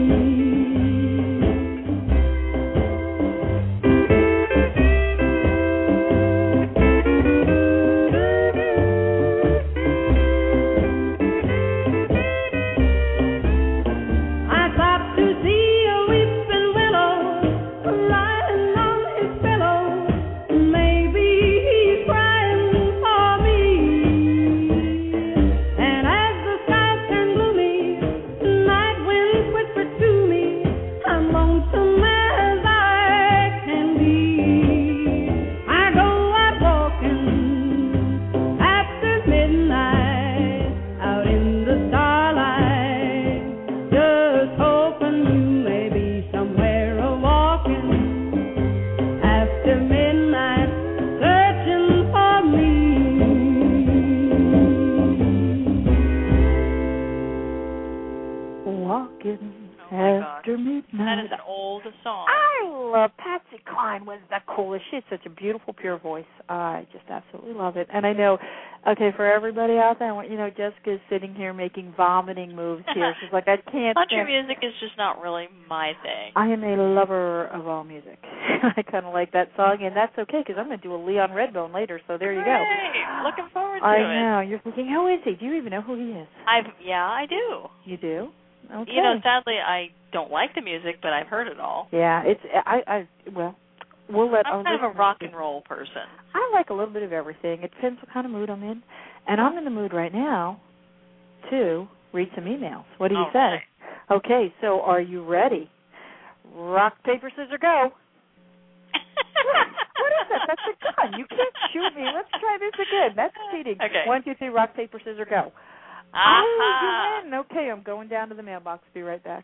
I stopped to see a weeping willow crying on his pillow. Maybe he's crying for me. And as the sky turned gloomy, the night wind whispered to me, I'm lonesome as I can be. I go out walking after midnight, out in the starlight, just hoping you may be somewhere a walking after midnight, searching for me. Walking Oh my God. after midnight. That is an old song. I love Patsy Cline. Was the coolest. She has such a beautiful, pure voice. I just absolutely love it. And I know, okay, for everybody out there, I want you know, Jessica's sitting here making vomiting moves here. She's like, I can't Country stand. music is just not really my thing. I am a lover of all music. I kind of like that song, and that's okay because I'm going to do a Leon Redbone later. So there you go. Great. Looking forward to I it. know. You're thinking, how is he? Do you even know who he is? I've yeah, I do. You do? Okay. You know, sadly, I don't like the music, but I've heard it all. Yeah, it's I. I well, we'll let. I'm our kind of a listeners rock do- and roll person. I like a little bit of everything. It depends what kind of mood I'm in, and I'm in the mood right now to read some emails. What do you All say? right. Okay, so are you ready? Rock, paper, scissors, go. What is that? That's a gun. You can't shoot me. Let's try this again. That's cheating. Okay. One, two, three, rock, paper, scissors, go. Aha. Oh, you win. Okay, I'm going down to the mailbox. Be right back.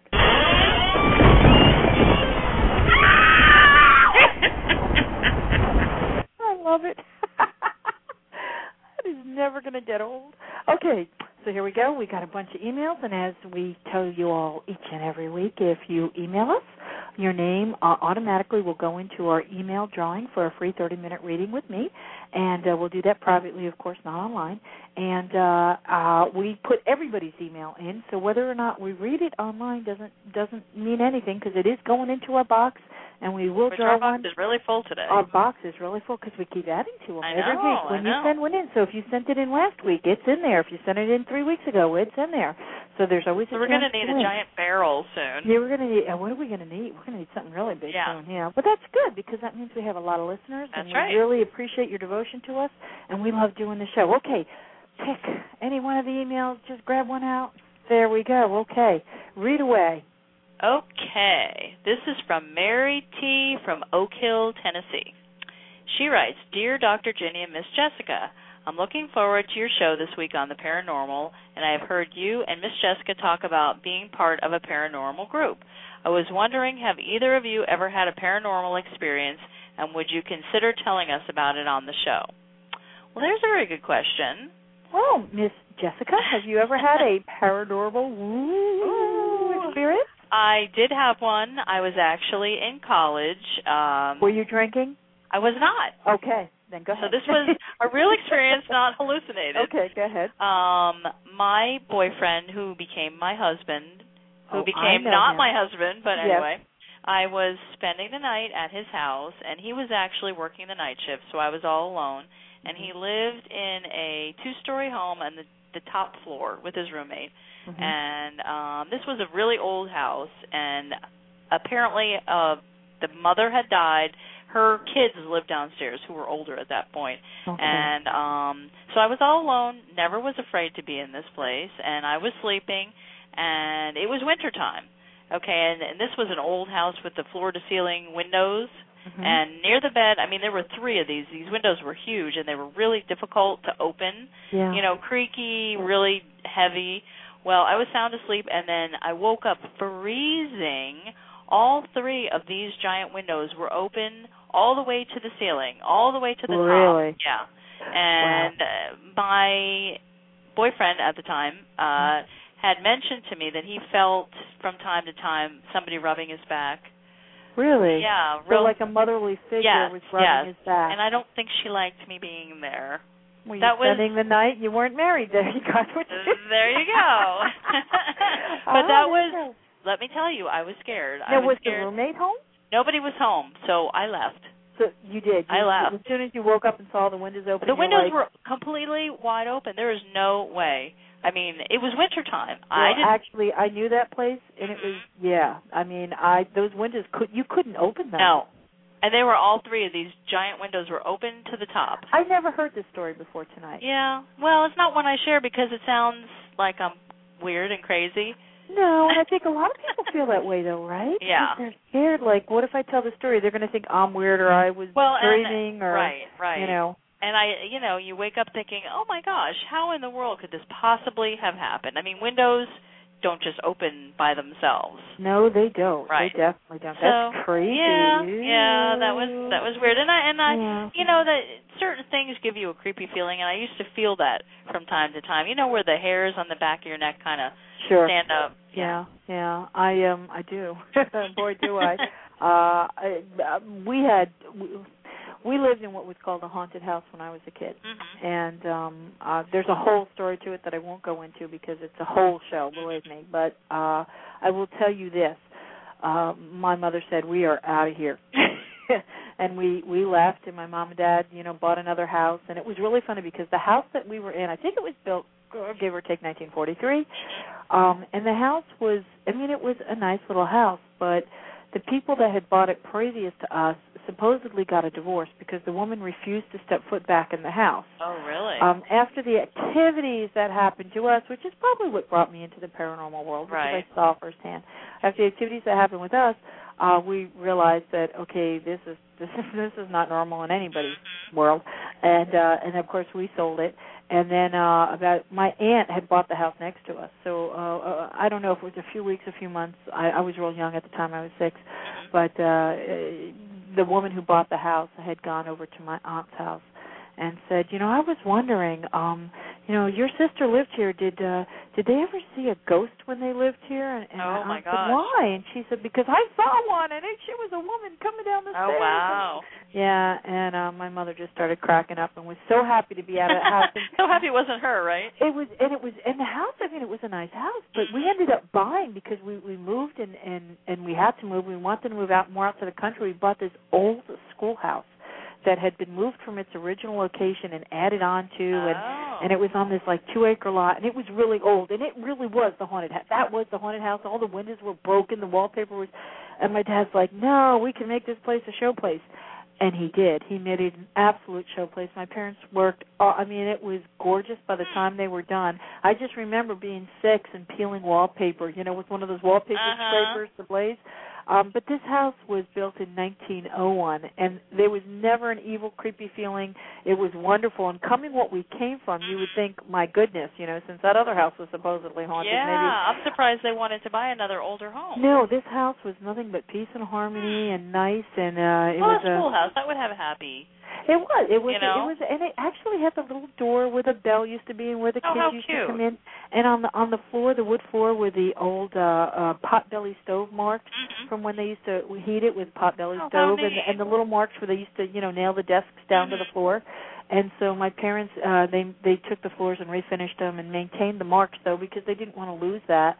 I love it. That is never going to get old. Okay, so here we go. We got a bunch of emails, and as we tell you all each and every week, if you email us, your name uh, automatically will go into our email drawing for a free thirty-minute reading with me, and uh, we'll do that privately, of course, not online. And uh, uh, we put everybody's email in, so whether or not we read it online doesn't doesn't mean anything because it is going into our box, and we will Which draw our box one. is really full today. Our box is really full because we keep adding to them I every know, week. When I you know. send one in, so if you sent it in last week, it's in there. If you sent it in three weeks ago, it's in there. So there's always So a we're going chance to need to a win. giant barrel soon. Yeah, we're going to need, uh, what are we going to need? We're going to need something really big Yeah. soon, yeah. But that's good because that means we have a lot of listeners. That's and right. we really appreciate your devotion to us, and we love doing the show. Okay, pick any one of the emails. Just grab one out. There we go. Okay. Read away. Okay. This is from Mary T. from Oak Hill, Tennessee. She writes, Dear Doctor Ginny and Miss Jessica, I'm looking forward to your show this week on the paranormal, and I have heard you and Miss Jessica talk about being part of a paranormal group. I was wondering, have either of you ever had a paranormal experience, and would you consider telling us about it on the show? Well, there's a very good question. Oh, Miss Jessica, have you ever had a paranormal woo experience? I did have one. I was actually in college. Um, Were you drinking? I was not. Okay, then go ahead. So this was a real experience, not hallucinated. Okay, go ahead. Um, my boyfriend, who became my husband, who Oh, I became know not him. my husband, but Yes. anyway, I was spending the night at his house, and he was actually working the night shift, so I was all alone. And he lived in a two-story home on the, the top floor with his roommate. Mm-hmm. And um, this was a really old house, and apparently uh, the mother had died. Her kids lived downstairs who were older at that point. Okay. And um, so I was all alone, never was afraid to be in this place, and I was sleeping, and it was wintertime. Okay, and, and this was an old house with the floor-to-ceiling windows. Mm-hmm. And near the bed, I mean, there were three of these. These windows were huge, and they were really difficult to open. Yeah. You know, creaky, really heavy. Well, I was sound asleep, and then I woke up freezing. All three of these giant windows were open all the way to the ceiling, all the way to the really? top. Yeah. And wow. uh, my boyfriend at the time uh, had mentioned to me that he felt from time to time somebody rubbing his back. Really? Yeah. So real, like a motherly figure yes, was rubbing yes. his back. And I don't think she liked me being there. Were you that spending was, the night? You weren't married there. You got what you There you go. But that was, let me tell you, I was scared. Now, I was, was scared. the roommate home? Nobody was home, so I left. So you did? You, I left. As soon as you woke up and saw the windows open? The windows like, were completely wide open. There is no way. I mean, it was wintertime. Well, I didn't, actually, I knew that place, and it was, yeah. I mean, I those windows, could you couldn't open them. No. And they were all three of these giant windows were open to the top. I never heard this story before tonight. Yeah. Well, it's not one I share because it sounds like I'm weird and crazy. No, and I think a lot of people feel that way, though, right? Yeah. They're scared. Like, what if I tell the story? They're going to think I'm weird, or I was well, dreaming, and, or right, right. You know. And I, you know, you wake up thinking, oh my gosh, how in the world could this possibly have happened? I mean, windows don't just open by themselves. No, they don't. Right. They definitely don't. So, That's crazy. Yeah, yeah, that was that was weird. And I and I, yeah. you know, that certain things give you a creepy feeling, and I used to feel that from time to time. You know, where the hairs on the back of your neck kind of sure. stand up. Yeah, yeah, I um, I do. Boy, do I. uh, I. We had. We, We lived in what was called a haunted house when I was a kid, mm-hmm. and um, uh, there's a whole story to it that I won't go into because it's a whole show, believe me. But uh, I will tell you this: uh, my mother said, "We are out of here," and we we left. And my mom and dad, you know, bought another house, and it was really funny because the house that we were in, I think it was built, give or take, nineteen forty-three, um, and the house was, I mean, it was a nice little house, but the people that had bought it previous to us supposedly got a divorce because the woman refused to step foot back in the house. Oh, really? Um, after the activities that happened to us, which is probably what brought me into the paranormal world, because right. I saw firsthand. After the activities that happened with us, uh, we realized that okay, this is this is this is not normal in anybody's world, and uh, and of course we sold it. And then uh, about my aunt had bought the house next to us. So uh, uh, I don't know if it was a few weeks, a few months. I, I was real young at the time. I was six. But uh, the woman who bought the house had gone over to my aunt's house and said, you know, I was wondering, um, you know, your sister lived here. Did uh, did they ever see a ghost when they lived here? And, and oh, my I gosh. said, why? And she said, because I saw one, and it, she was a woman coming down the oh, stairs. Oh, wow. Yeah, and uh, my mother just started cracking up and was so happy to be out of the house. And so happy it wasn't her, right? It was, and it was, and the house. I mean, it was a nice house, but we ended up buying because we we moved and and and we had to move. We wanted to move out more out to the country. We bought this old schoolhouse that had been moved from its original location and added on to, oh. and and it was on this like two acre lot, and it was really old, and it really was the haunted house. That was the haunted house. All the windows were broken, the wallpaper was, and my dad's like, no, we can make this place a show place. And he did. He made it an absolute showplace. My parents worked, uh, I mean, it was gorgeous by the time they were done. I just remember being six and peeling wallpaper, you know, with one of those wallpaper uh-huh. scrapers, the Blaze. Um, but this house was built in nineteen oh one, and there was never an evil, creepy feeling. It was wonderful. And coming what we came from, you would think, my goodness, you know, since that other house was supposedly haunted. Yeah, maybe. I'm surprised they wanted to buy another older home. No, this house was nothing but peace and harmony and nice, and uh, it well, was a a schoolhouse. That would have a happy. It was. It was. You know? It was, and it actually had the little door where the bell used to be, and where the oh, kids how used cute. to come in. And on the on the floor, the wood floor, were the old uh, uh, potbelly stove marks mm-hmm. from when they used to heat it with potbelly oh, stove, and, and the little marks where they used to, you know, nail the desks down mm-hmm. to the floor. And so my parents, uh, they they took the floors and refinished them and maintained the marks though because they didn't want to lose that.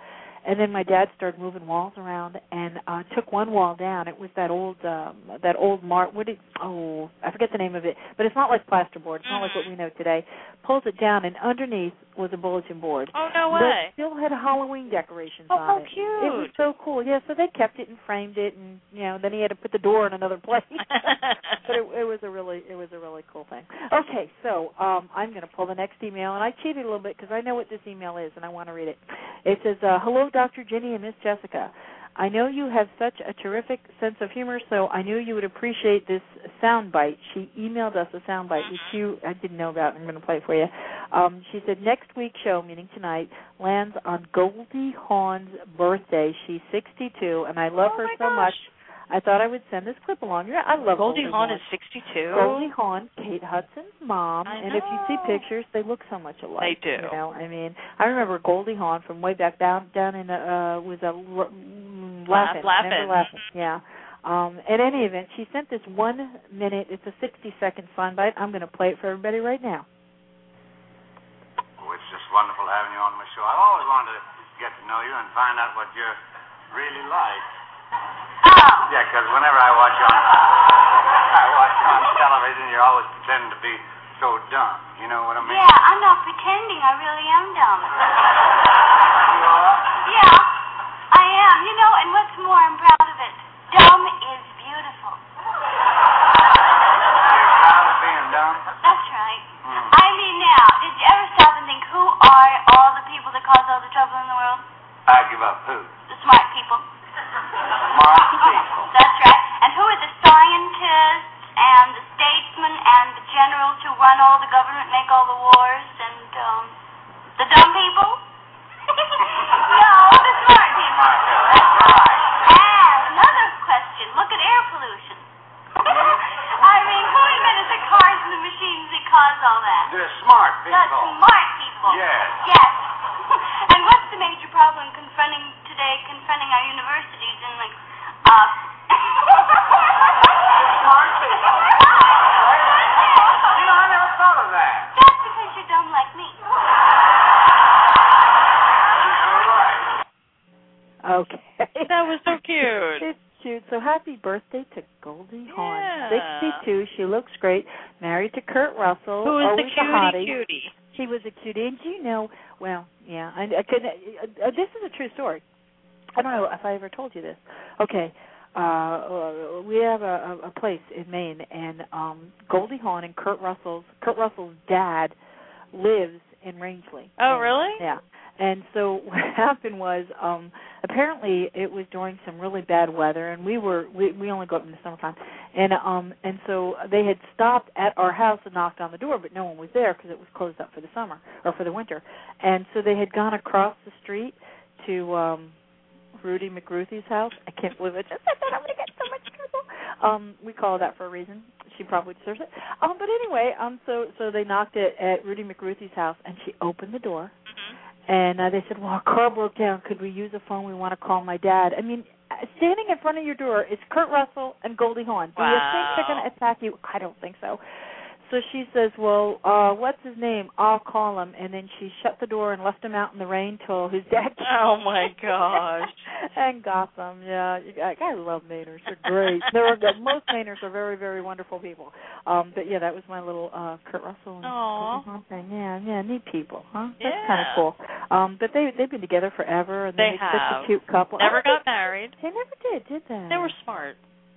And then my dad started moving walls around and uh, took one wall down. It was that old, um, that old Mart. What did? Oh, I forget the name of it. But it's not like plasterboard. It's not like what we know today. Pulls it down, and underneath was a bulletin board. Oh no But way! it still had Halloween decorations Oh, on how it. cute! It was so cool. Yeah, so they kept it and framed it, and you know, then he had to put the door in another place. But it, it was a really, it was a really cool thing. Okay, so um, I'm going to pull the next email, and I cheated a little bit because I know what this email is, and I want to read it. It says, uh, "Hello, Doctor Ginny and Miss Jessica. I know you have such a terrific sense of humor, so I knew you would appreciate this sound bite." She emailed us a sound bite, which you I didn't know about. I'm going to play it for you. Um, she said, "Next week's show, meaning tonight, lands on Goldie Hawn's birthday. She's sixty-two, and I love oh her my so gosh. much. I thought I would send this clip along. Yeah, I love Goldie, Goldie Hawn Hawn. is sixty-two. Goldie Hawn, Kate Hudson's mom, I and if you see know. pictures, they look so much alike. They do. You know, I mean, I remember Goldie Hawn from way back down down in uh was a Laugh-In. Laugh-In. Laugh-In. Yeah. Um, at any event, she sent this one minute. It's a sixty second soundbite. I'm going to play it for everybody right now. Oh, it's just wonderful having you on my show. I've always wanted to get to know you and find out what you're really like. Oh. Yeah, because whenever I watch you on, I watch you on television, you're always pretending to be so dumb. You know what I mean? Yeah, I'm not pretending. I really am dumb. You are? Yeah, I am. You know, and what's more, I'm proud of it. Dumb is beautiful. You're proud of being dumb? That's right. Hmm. I mean, now, did you ever stop and think, who are all the people that cause all the trouble in the world? I give up who? The smart people. Smart people. That's right. And who are the scientists and the statesmen and the generals who run all the government, make all the wars, and um, the dumb people? No, the smart people. That's right. And another question. Look at air pollution. I mean, who invented the cars and the machines that cause all that? The smart people. The smart people. Yes. Yes. And what's the major problem confronting today, confronting our universities and like, uh... smart people. You know, I never thought of that. That's because you're dumb like me. You're right. Okay. That was so cute. It's cute. So happy birthday to Goldie Hawn. Yeah. sixty-two. She looks great. Married to Kurt Russell. Who is always the a hottie. cutie cutie? She was a cutie. And you know, well, yeah, I, I could. Uh, this is a true story. I don't know if I ever told you this. Okay. Uh, we have a, a, a place in Maine, and um, Goldie Hawn and Kurt Russell's Kurt Russell's dad lives in Rangeley. Oh, And, really? Yeah. And so what happened was, um, apparently it was during some really bad weather, and we were we, we only go up in the summertime, and um and so they had stopped at our house and knocked on the door, but no one was there because it was closed up for the summer or for the winter, and so they had gone across the street to um Rudy McRuthie's house. I can't believe it. Just said that. I'm going to get so much trouble. Um, we call that for a reason. She probably deserves it. Um, but anyway, um, so so they knocked it at Rudy McRuthie's house, and she opened the door. Mm-hmm. And uh, they said, "Well, our car broke down. Could we use a phone? We want to call my dad." I mean, standing in front of your door is Kurt Russell and Goldie Hawn. Do wow. you think they're going to attack you? I don't think so. So she says, well, uh, what's his name? I'll call him. And then she shut the door and left him out in the rain till his dad came. Oh, my gosh. And Gotham, yeah. I, I love Mainers. They're great. They're, most Mainers are very, very wonderful people. Um, but, yeah, that was my little uh, Kurt Russell and Aww. Goldie Hawn thing. Yeah, yeah, neat people, huh? That's Yeah. kind of cool. Um, but they, they've been together forever. And They they're such have. a cute couple. Never Oh, got married. They never did, did they? They were smart.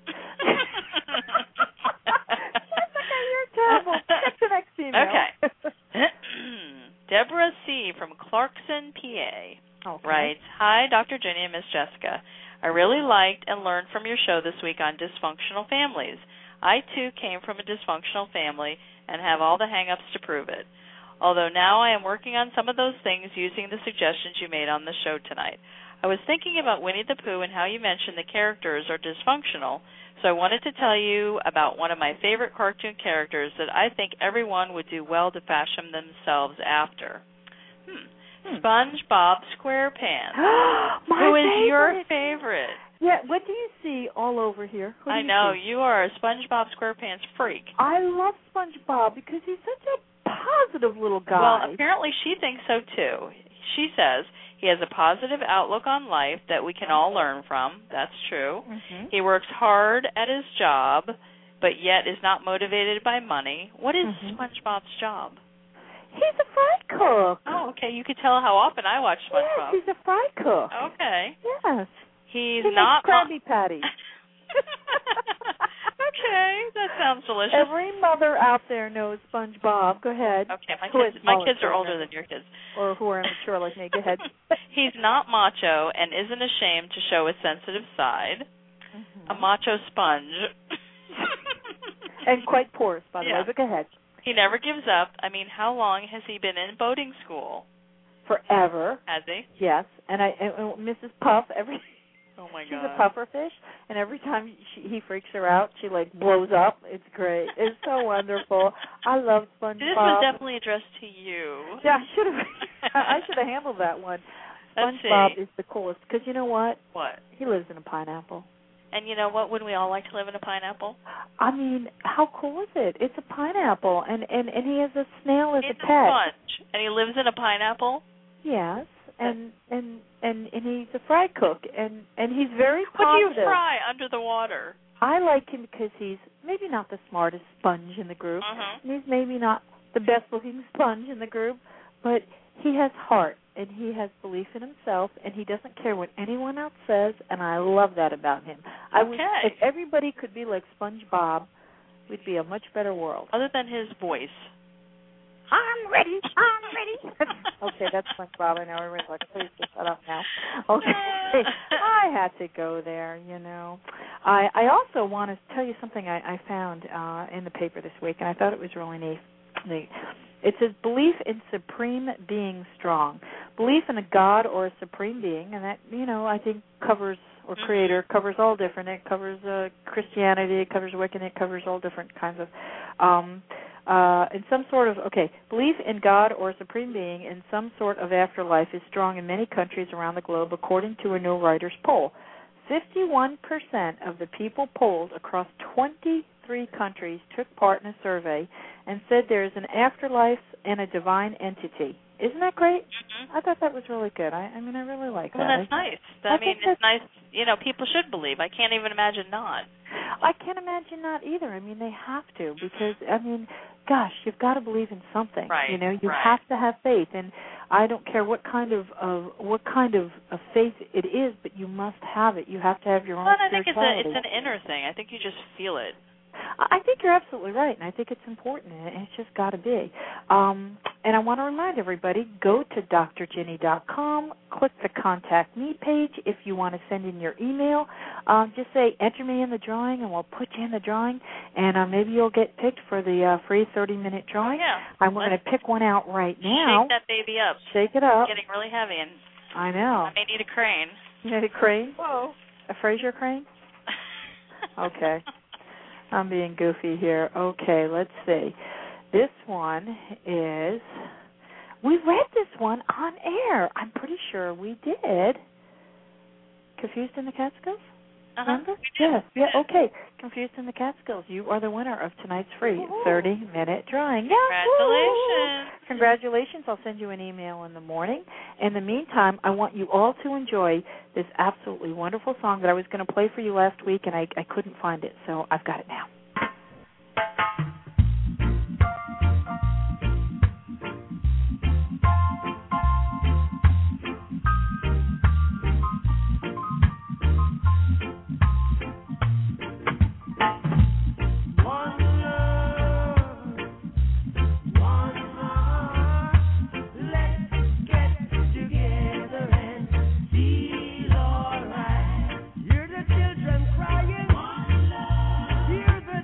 Terrible. Get the next email. Okay. Deborah C. from Clarkson, P A. Okay. Writes, hi, Doctor Jenny and Miss Jessica. I really liked and learned from your show this week on dysfunctional families. I, too, came from a dysfunctional family and have all the hang-ups to prove it. Although now I am working on some of those things using the suggestions you made on the show tonight. I was thinking about Winnie the Pooh and how you mentioned the characters are dysfunctional, so I wanted to tell you about one of my favorite cartoon characters that I think everyone would do well to fashion themselves after. Hmm. Hmm. SpongeBob SquarePants. My Who is favorite. your favorite? Yeah, what do you see all over here? What do I you know, see? you are a SpongeBob SquarePants freak. I love SpongeBob because he's such a positive little guy. Well, apparently she thinks so, too. She says, He has a positive outlook on life that we can all learn from. That's true. Mm-hmm. He works hard at his job, but yet is not motivated by money. What is Mhm. SpongeBob's job? He's a fry cook. Oh, okay. You could tell how often I watch SpongeBob. Yes, he's a fry cook. Okay. Yes. He's he not makes Krabby Patties. Okay, that sounds delicious. Every mother out there knows SpongeBob. Go ahead. Okay, my Who kids, is my smaller kids are children? older than your kids. Or who are immature like me. Go ahead. He's not macho and isn't ashamed to show his sensitive side. Mm-hmm. A macho sponge. And quite porous, by the Yeah. way. But go ahead. He never gives up. I mean, how long has he been in boating school? Forever. Has he? Yes. And I, and, and Missus Puff, every Oh my she's God. a pufferfish, and every time she, he freaks her out, she like blows up. It's great. It's so wonderful. I love SpongeBob. This was definitely addressed to you. Yeah, I should have. I should have handled that one. Let's SpongeBob see. is the coolest because you know what? What? He lives in a pineapple. And you know what? Wouldn't we all like to live in a pineapple? I mean, how cool is it? It's a pineapple, and and and he has a snail as He's a a pet. sponge, and he lives in a pineapple. Yes, and and and and he's a fry cook, and and he's very What do you positive. fry under the water? I like him because he's maybe not the smartest sponge in the group, Uh-huh. and he's maybe not the best-looking sponge in the group, but he has heart, and he has belief in himself, and he doesn't care what anyone else says, and I love that about him. I would, Okay. if everybody could be like SpongeBob, we'd be a much better world. Other than his voice. I'm ready. I'm ready. Okay, that's SpongeBob. I know everyone's like, please just shut up now. Okay, I had to go there. You know, I I also want to tell you something I, I found uh, in the paper this week, and I thought it was really neat. neat. It says belief in supreme being strong, belief in a God or a supreme being, and that you know I think covers or creator covers all different. It covers uh, Christianity, it covers Wiccan, it covers all different kinds of. Um, Uh, in some sort of, okay, belief in God or a supreme being in some sort of afterlife is strong in many countries around the globe, according to a new Reuters poll. fifty-one percent of the people polled across twenty-three countries took part in a survey and said there is an afterlife and a divine entity. Isn't that great? Mm-hmm. I thought that was really good. I, I mean, I really like Well, that. that's nice. I, I mean, think it's nice. You know, people should believe. I can't even imagine not. I can't imagine not either. I mean, they have to because, I mean, gosh, you've got to believe in something. Right, You know, you right. have to have faith, and I don't care what kind of, of what kind of, of faith it is, but you must have it. You have to have your own Well, and I think it's a spirituality. it's an inner thing. I think you just feel it. I think you're absolutely right, and I think it's important, and it's just got to be. Um, and I want to remind everybody, go to D R ginny dot com, click the Contact Me page if you want to send in your email. Um, just say, enter me in the drawing, and we'll put you in the drawing, and uh, maybe you'll get picked for the uh, free thirty-minute drawing. Yeah. And we're going to pick one out right now. Shake that baby up. Shake it up. It's getting really heavy, and I know. I may need a crane. You need a crane? Whoa. A Fraser crane? Okay. I'm being goofy here. Okay, let's see. This one is, we read this one on air. I'm pretty sure we did. Confused in the Catskills? Uh-huh. Remember? Yes. Yeah, okay. Confused in the Catskills. You are the winner of tonight's free thirty-minute drawing. Congratulations. Congratulations. I'll send you an email in the morning. In the meantime, I want you all to enjoy this absolutely wonderful song that I was going to play for you last week, and I, I couldn't find it, so I've got it now. Hear the children crying. Hear the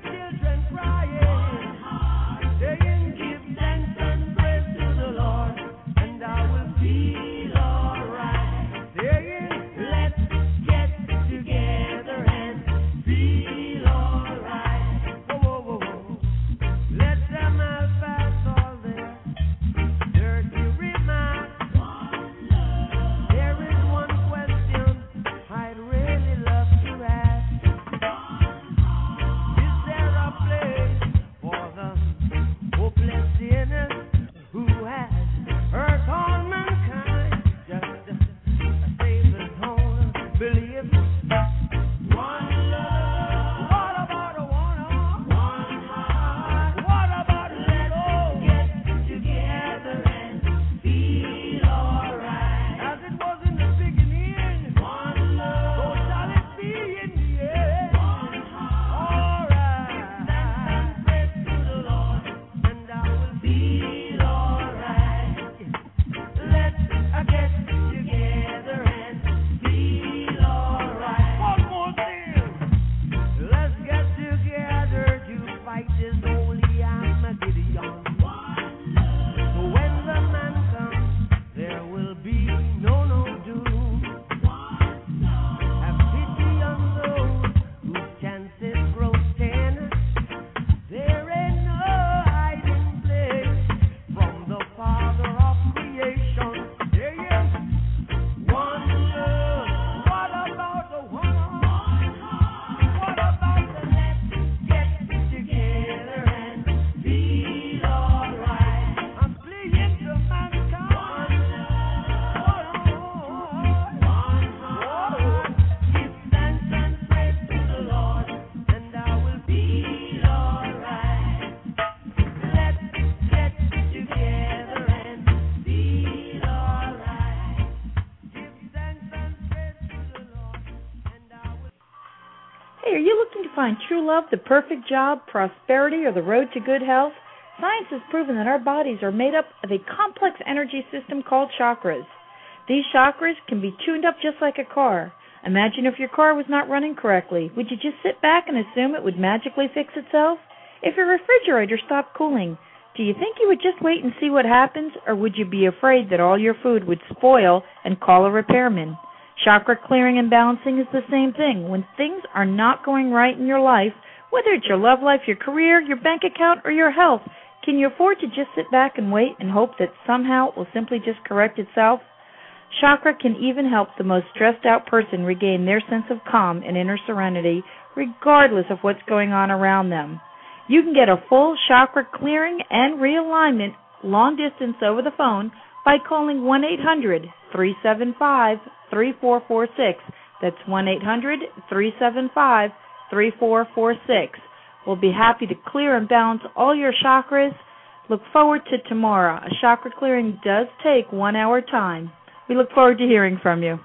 true love, the perfect job, prosperity, or the road to good health, science has proven that our bodies are made up of a complex energy system called chakras. These chakras can be tuned up just like a car. Imagine if your car was not running correctly. Would you just sit back and assume it would magically fix itself? If your refrigerator stopped cooling, do you think you would just wait and see what happens, or would you be afraid that all your food would spoil and call a repairman? Chakra clearing and balancing is the same thing. When things are not going right in your life, whether it's your love life, your career, your bank account, or your health, can you afford to just sit back and wait and hope that somehow it will simply just correct itself? Chakra can even help the most stressed out person regain their sense of calm and inner serenity, regardless of what's going on around them. You can get a full chakra clearing and realignment long distance over the phone by calling one eight hundred, three seven five, three four four six. That's one eight hundred, three seven five, three four four six. We'll be happy to clear and balance all your chakras. Look forward to tomorrow. A chakra clearing does take one hour time. We look forward to hearing from you.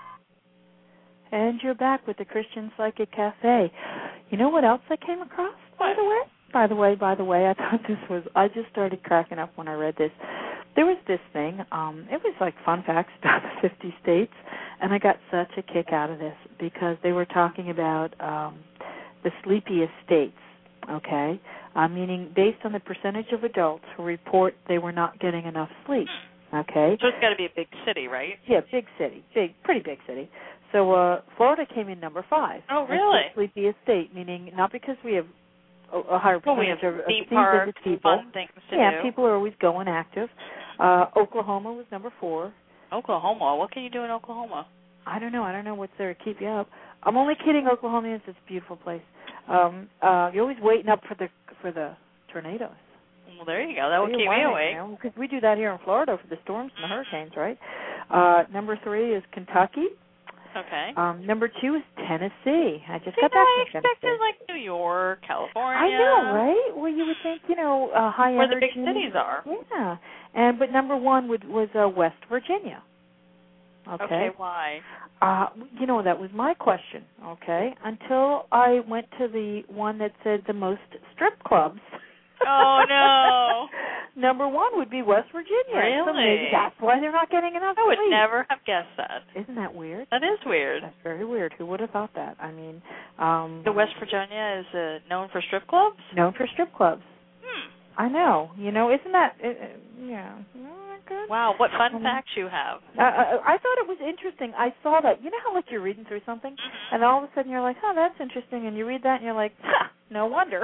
And you're back with the Christian Psychic Cafe. You know what else I came across, by the way? By the way, by the way, I thought this was, I just started cracking up when I read this. There was this thing, um, it was like fun facts about the fifty states, and I got such a kick out of this because they were talking about um, the sleepiest states, okay, uh, meaning based on the percentage of adults who report they were not getting enough sleep. Okay. So it's got to be a big city, right? Yeah, big city, big, pretty big city. So uh, Florida came in number five. Oh, really? That's the sleepiest state, meaning not because we have a, a higher well, percentage we have of theme of parks, people. fun things to yeah, do. people are always going active. Uh, Oklahoma was number four. Oklahoma? What can you do in Oklahoma? I don't know. I don't know what's there to keep you up. I'm only kidding, Oklahomans. It's a beautiful place. Um, uh, you're always waiting up for the for the tornadoes. Well, there you go. That would keep me awake. Because we do that here in Florida for the storms and the hurricanes, right? Uh, number three is Kentucky. Okay. Um, number two is Tennessee. I just See, got back I from expected Tennessee. like New York, California. I know, right? Well, you would think, you know, uh, high Where energy. the big cities are. Yeah. And but number one would, was uh, West Virginia. Okay. Okay, why? Uh, you know, that was my question. Okay. Until I went to the one that said the most strip clubs. Oh, no. Number one would be West Virginia. Really? So maybe that's why they're not getting enough I would sleep. never have guessed that. Isn't that weird? That is weird. That's very weird. Who would have thought that? I mean, um, The West Virginia is uh, known for strip clubs? known for strip clubs. Hmm. I know. You know, isn't that? Uh, uh, yeah. Good. Wow, what fun Um, facts you have. Uh, I, I thought it was interesting. I saw that. You know how like you're reading through something, Mm-hmm. and all of a sudden you're like, "Oh, that's interesting," and you read that, and you're like, ha, "No wonder."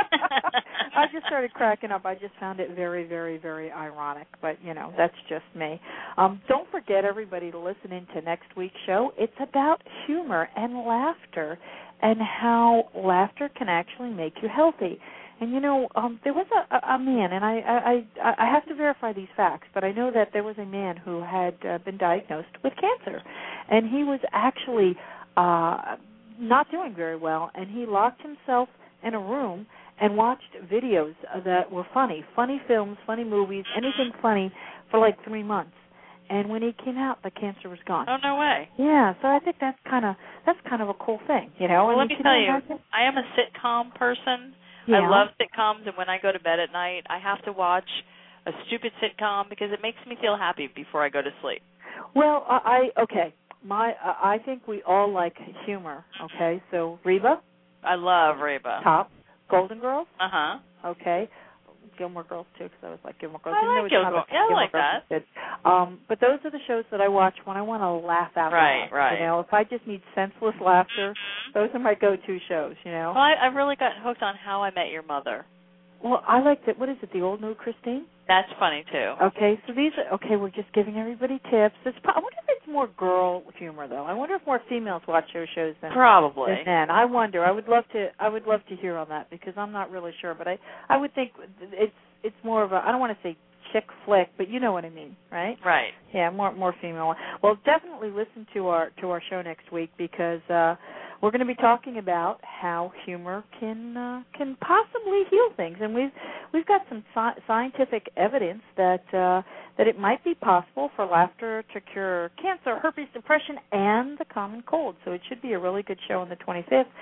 I just started cracking up. I just found it very, very, very ironic. But you know, that's just me. Um, don't forget, everybody, to listen in to next week's show. It's about humor and laughter, and how laughter can actually make you healthy. And, you know, um, there was a, a man, and I, I, I have to verify these facts, but I know that there was a man who had uh, been diagnosed with cancer, and he was actually uh, not doing very well, and he locked himself in a room and watched videos that were funny, funny films, funny movies, anything funny for like three months. And when he came out, the cancer was gone. Oh, no way. Yeah, so I think that's kind of that's kind of a cool thing, you know. Well, and let me can tell you you, imagine? I am a sitcom person. Yeah. I love sitcoms, and when I go to bed at night, I have to watch a stupid sitcom because it makes me feel happy before I go to sleep. Well, I, I okay. My, uh, I think we all like humor. Okay, so Reba, I love Reba. top. Golden Girls, Uh huh. okay. Gilmore Girls too, because I was like Gilmore Girls. I Even though like it's not Gilmore- a- yeah, I Gilmore like Girls that. is good. Um, but those are the shows that I watch when I want to laugh out Right, loud. right. You know, if I just need senseless laughter, those are my go-to shows. You know. Well, I, I've really gotten hooked on How I Met Your Mother. Well, I like that. What is it? The Old New Christine. That's funny too. Okay, so these are okay. We're just giving everybody tips. It's, pro- I wonder if it's more girl humor though. I wonder if more females watch those shows than Probably. than men. I wonder. I would love to. I would love to hear on that because I'm not really sure. But I, I would think it's it's more of a. I don't want to say chick flick, but you know what I mean, right? Right. Yeah, more more female. Well, definitely listen to our to our show next week because uh, we're going to be talking about how humor can uh, can possibly heal things, and we've we've got some sci- scientific evidence that uh, that it might be possible for laughter to cure cancer, herpes, depression, and the common cold. So it should be a really good show on the twenty-fifth.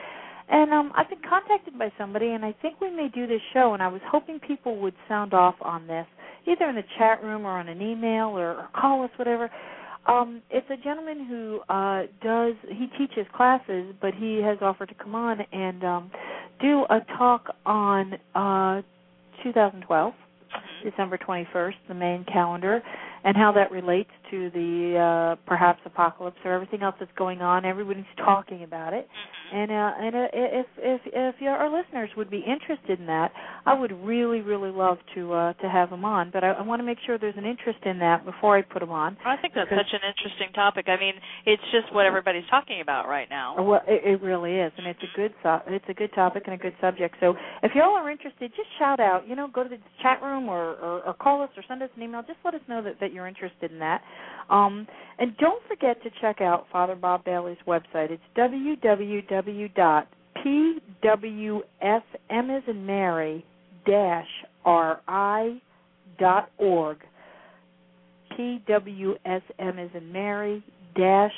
And um, I've been contacted by somebody, and I think we may do this show, and I was hoping people would sound off on this, either in the chat room or on an email or, or call us, whatever. Um, it's a gentleman who uh, does, he teaches classes, but he has offered to come on and um, do a talk on uh, two thousand twelve, December twenty-first, the main calendar, and how that relates to the uh, perhaps apocalypse or everything else that's going on. Everybody's talking about it. And uh, and uh, if if if your, our listeners would be interested in that, I would really really love to uh, to have him on. But I, I want to make sure there's an interest in that before I put him on. I think that's such an interesting topic. I mean, it's just what everybody's talking about right now. Well, it, it really is, and it's a good so- it's a good topic and a good subject. So if you all are interested, just shout out. You know, go to the chat room or, or, or call us or send us an email. Just let us know that, that you're interested in that. Um, and don't forget to check out Father Bob Bailey's website. It's w w w dot p w s m as in Mary dash r i dot org. p w s m as in Mary dash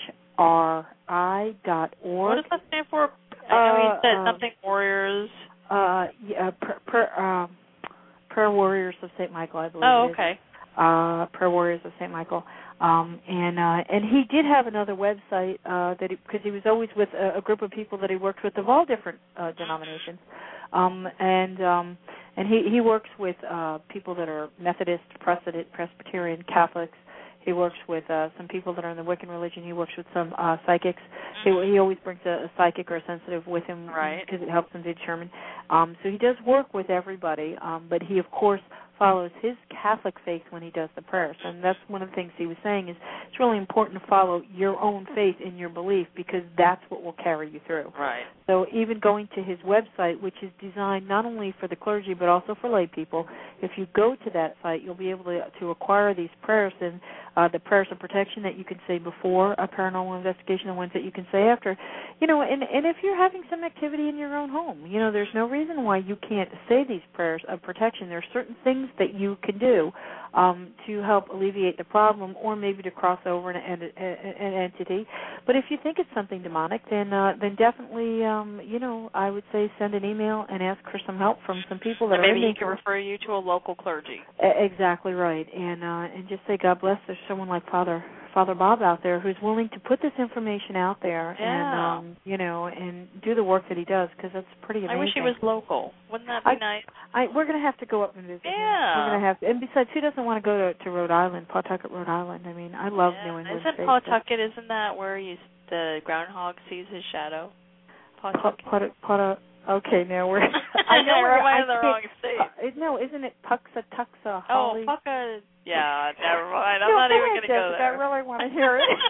r i dot org. What does that stand for? I know Uh, he said uh, something Warriors. Uh, yeah, per, per, um, Prayer Warriors of Saint Michael, I believe. Oh, it is. okay. Uh, Prayer Warriors of Saint Michael. Um, and uh, and he did have another website uh, that because he, he was always with a, a group of people that he worked with of all different uh, denominations, um, and um, and he, he works with uh, people that are Methodist, Presbyterian, Catholics. He works with uh, some people that are in the Wiccan religion. He works with some uh, psychics. He, he always brings a, a psychic or a sensitive with him Right. because it helps him to determine. Um, so he does work with everybody, um, but he, of course, follows his Catholic faith when he does the prayers. And that's one of the things he was saying is it's really important to follow your own faith in your belief because that's what will carry you through. Right. So even going to his website, which is designed not only for the clergy but also for lay people, if you go to that site, you'll be able to, to acquire these prayers and uh, the prayers of protection that you can say before a paranormal investigation, the ones that you can say after. You know, and, and if you're having some activity in your own home, you know, there's no reason why you can't say these prayers of protection. There are certain things that you can do um, to help alleviate the problem or maybe to cross over an, an, an entity. But if you think it's something demonic, then uh, then definitely, um, you know, I would say send an email and ask for some help from some people that And are maybe in he can refer you to a local clergy. E- Exactly right, and uh, and just say, God bless. There's someone like Father Father Bob out there who's willing to put this information out there, Yeah. and um, you know, and do the work that he does because that's pretty amazing. I wish he was local. Wouldn't that be I, nice? I we're gonna have to go up and visit. him. Yeah. We're gonna have to, and besides, who doesn't want to go to, to Rhode Island, Pawtucket, Rhode Island? I mean, I love Yeah. New England. Isn't State, Pawtucket? Isn't that where you, the groundhog sees his shadow? Pa- Pawtucket. Pawtucket. Pawtucket. Okay, now we're. I know where- am I I in the can't- wrong state? Uh, no, isn't it Puxa Tuxa Oh, Holly? Pucka. Yeah, never mind. I'm no, not go even ahead, going to go Jessica. there. I really want to hear it.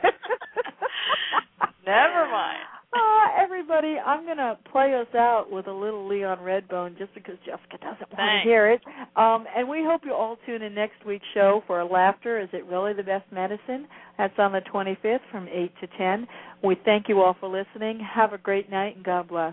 Never mind. Uh, everybody, I'm going to play us out with a little Leon Redbone just because Jessica doesn't want Thanks. to hear it. Um, and we hope you all tune in next week's show for Laughter. Is It Really the Best Medicine? That's on the twenty-fifth from eight to ten. We thank you all for listening. Have a great night, and God bless.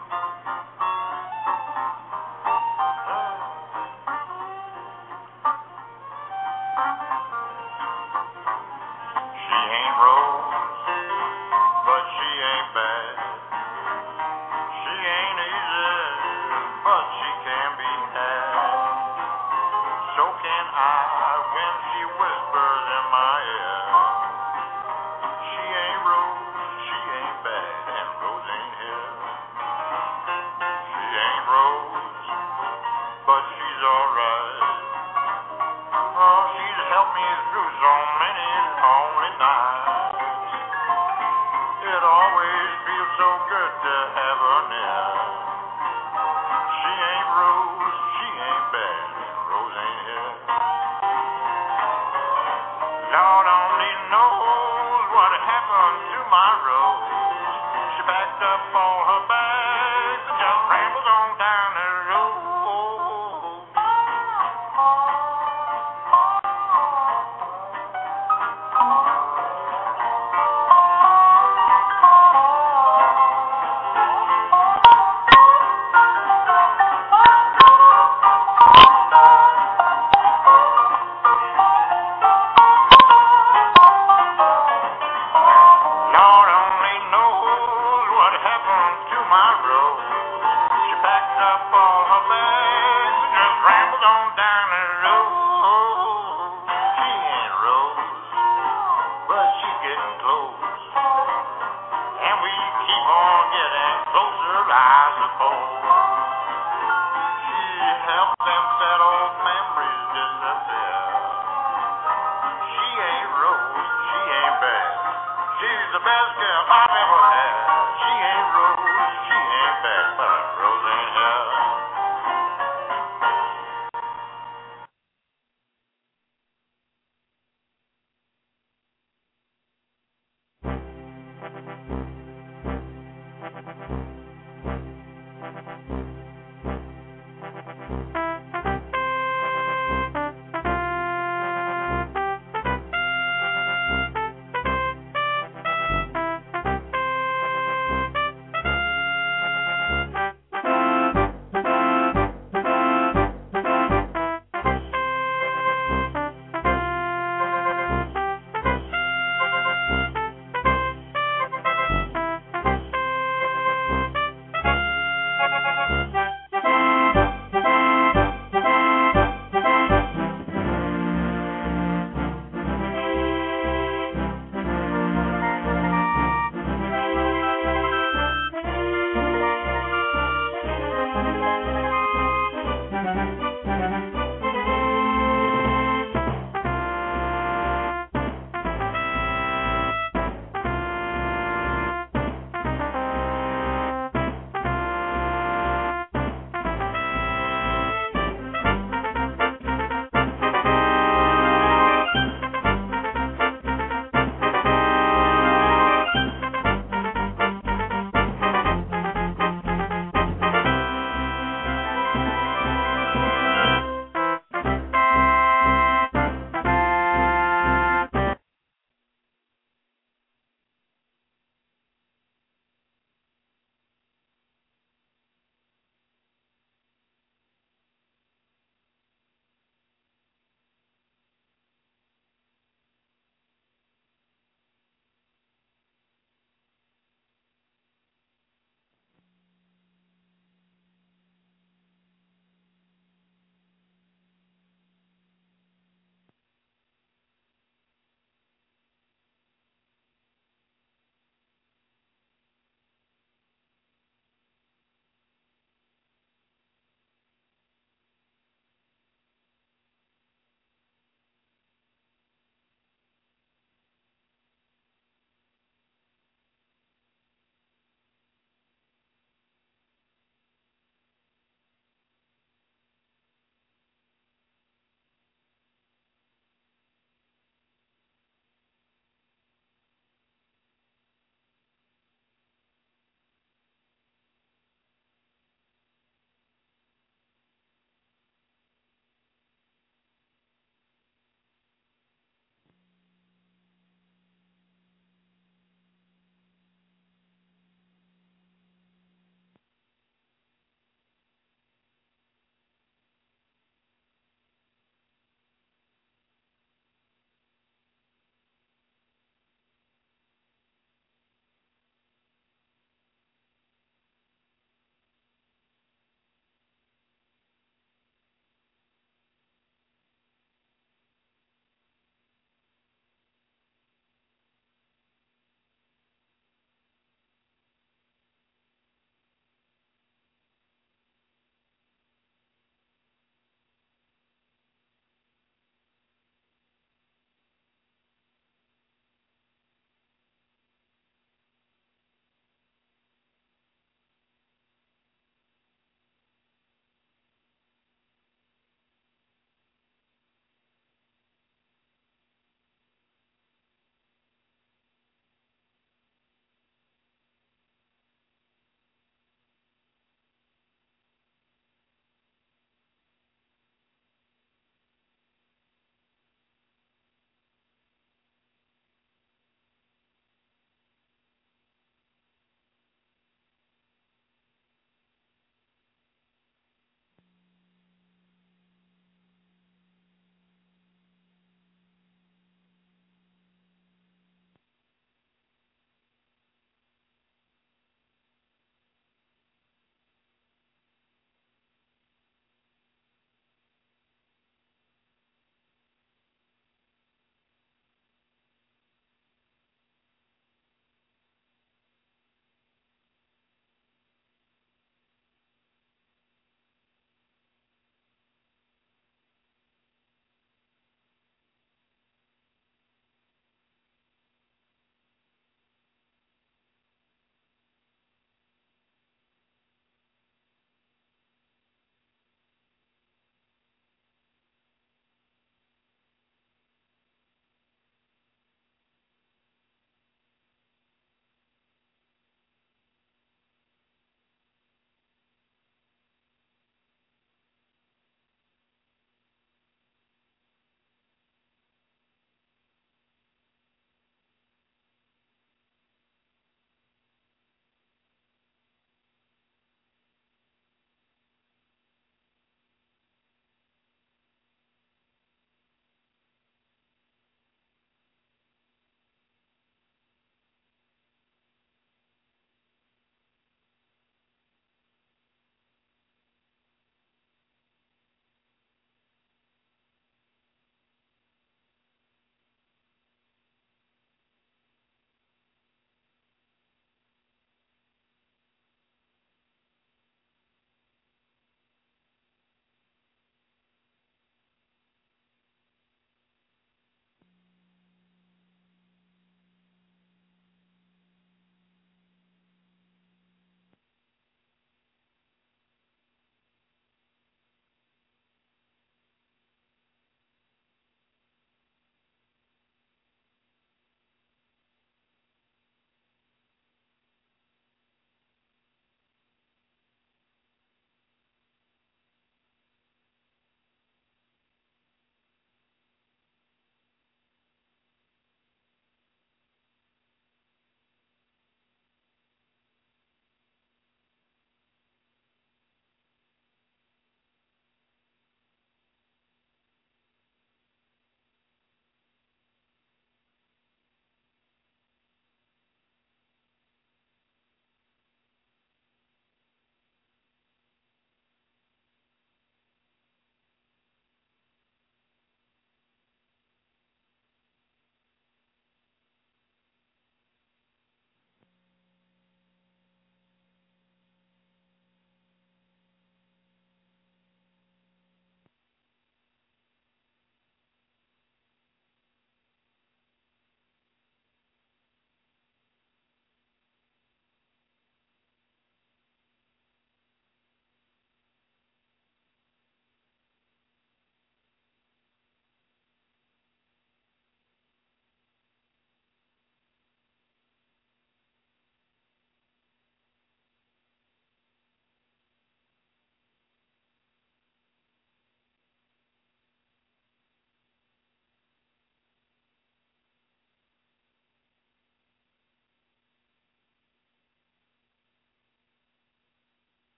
She ain't rose, but she ain't bad. She ain't easy, but she can be had. So can I when she whispers in my ear. She ain't rose, she ain't bad, and Rose ain't here. She ain't rose, but she's alright. Oh, she's helped me through so many lonely nights. It always feels so good to have her near. She ain't Rose, she ain't bad, and Rose ain't here. Lord only knows what happened to my Rose. She packed up all her bags and just rambled on down the road. up all her bags and just rambled on down the road. She ain't Rose, but she's getting close. And we keep on getting closer, I suppose. She helped them sad old memories disappear. She ain't Rose, she ain't bad. She's the best girl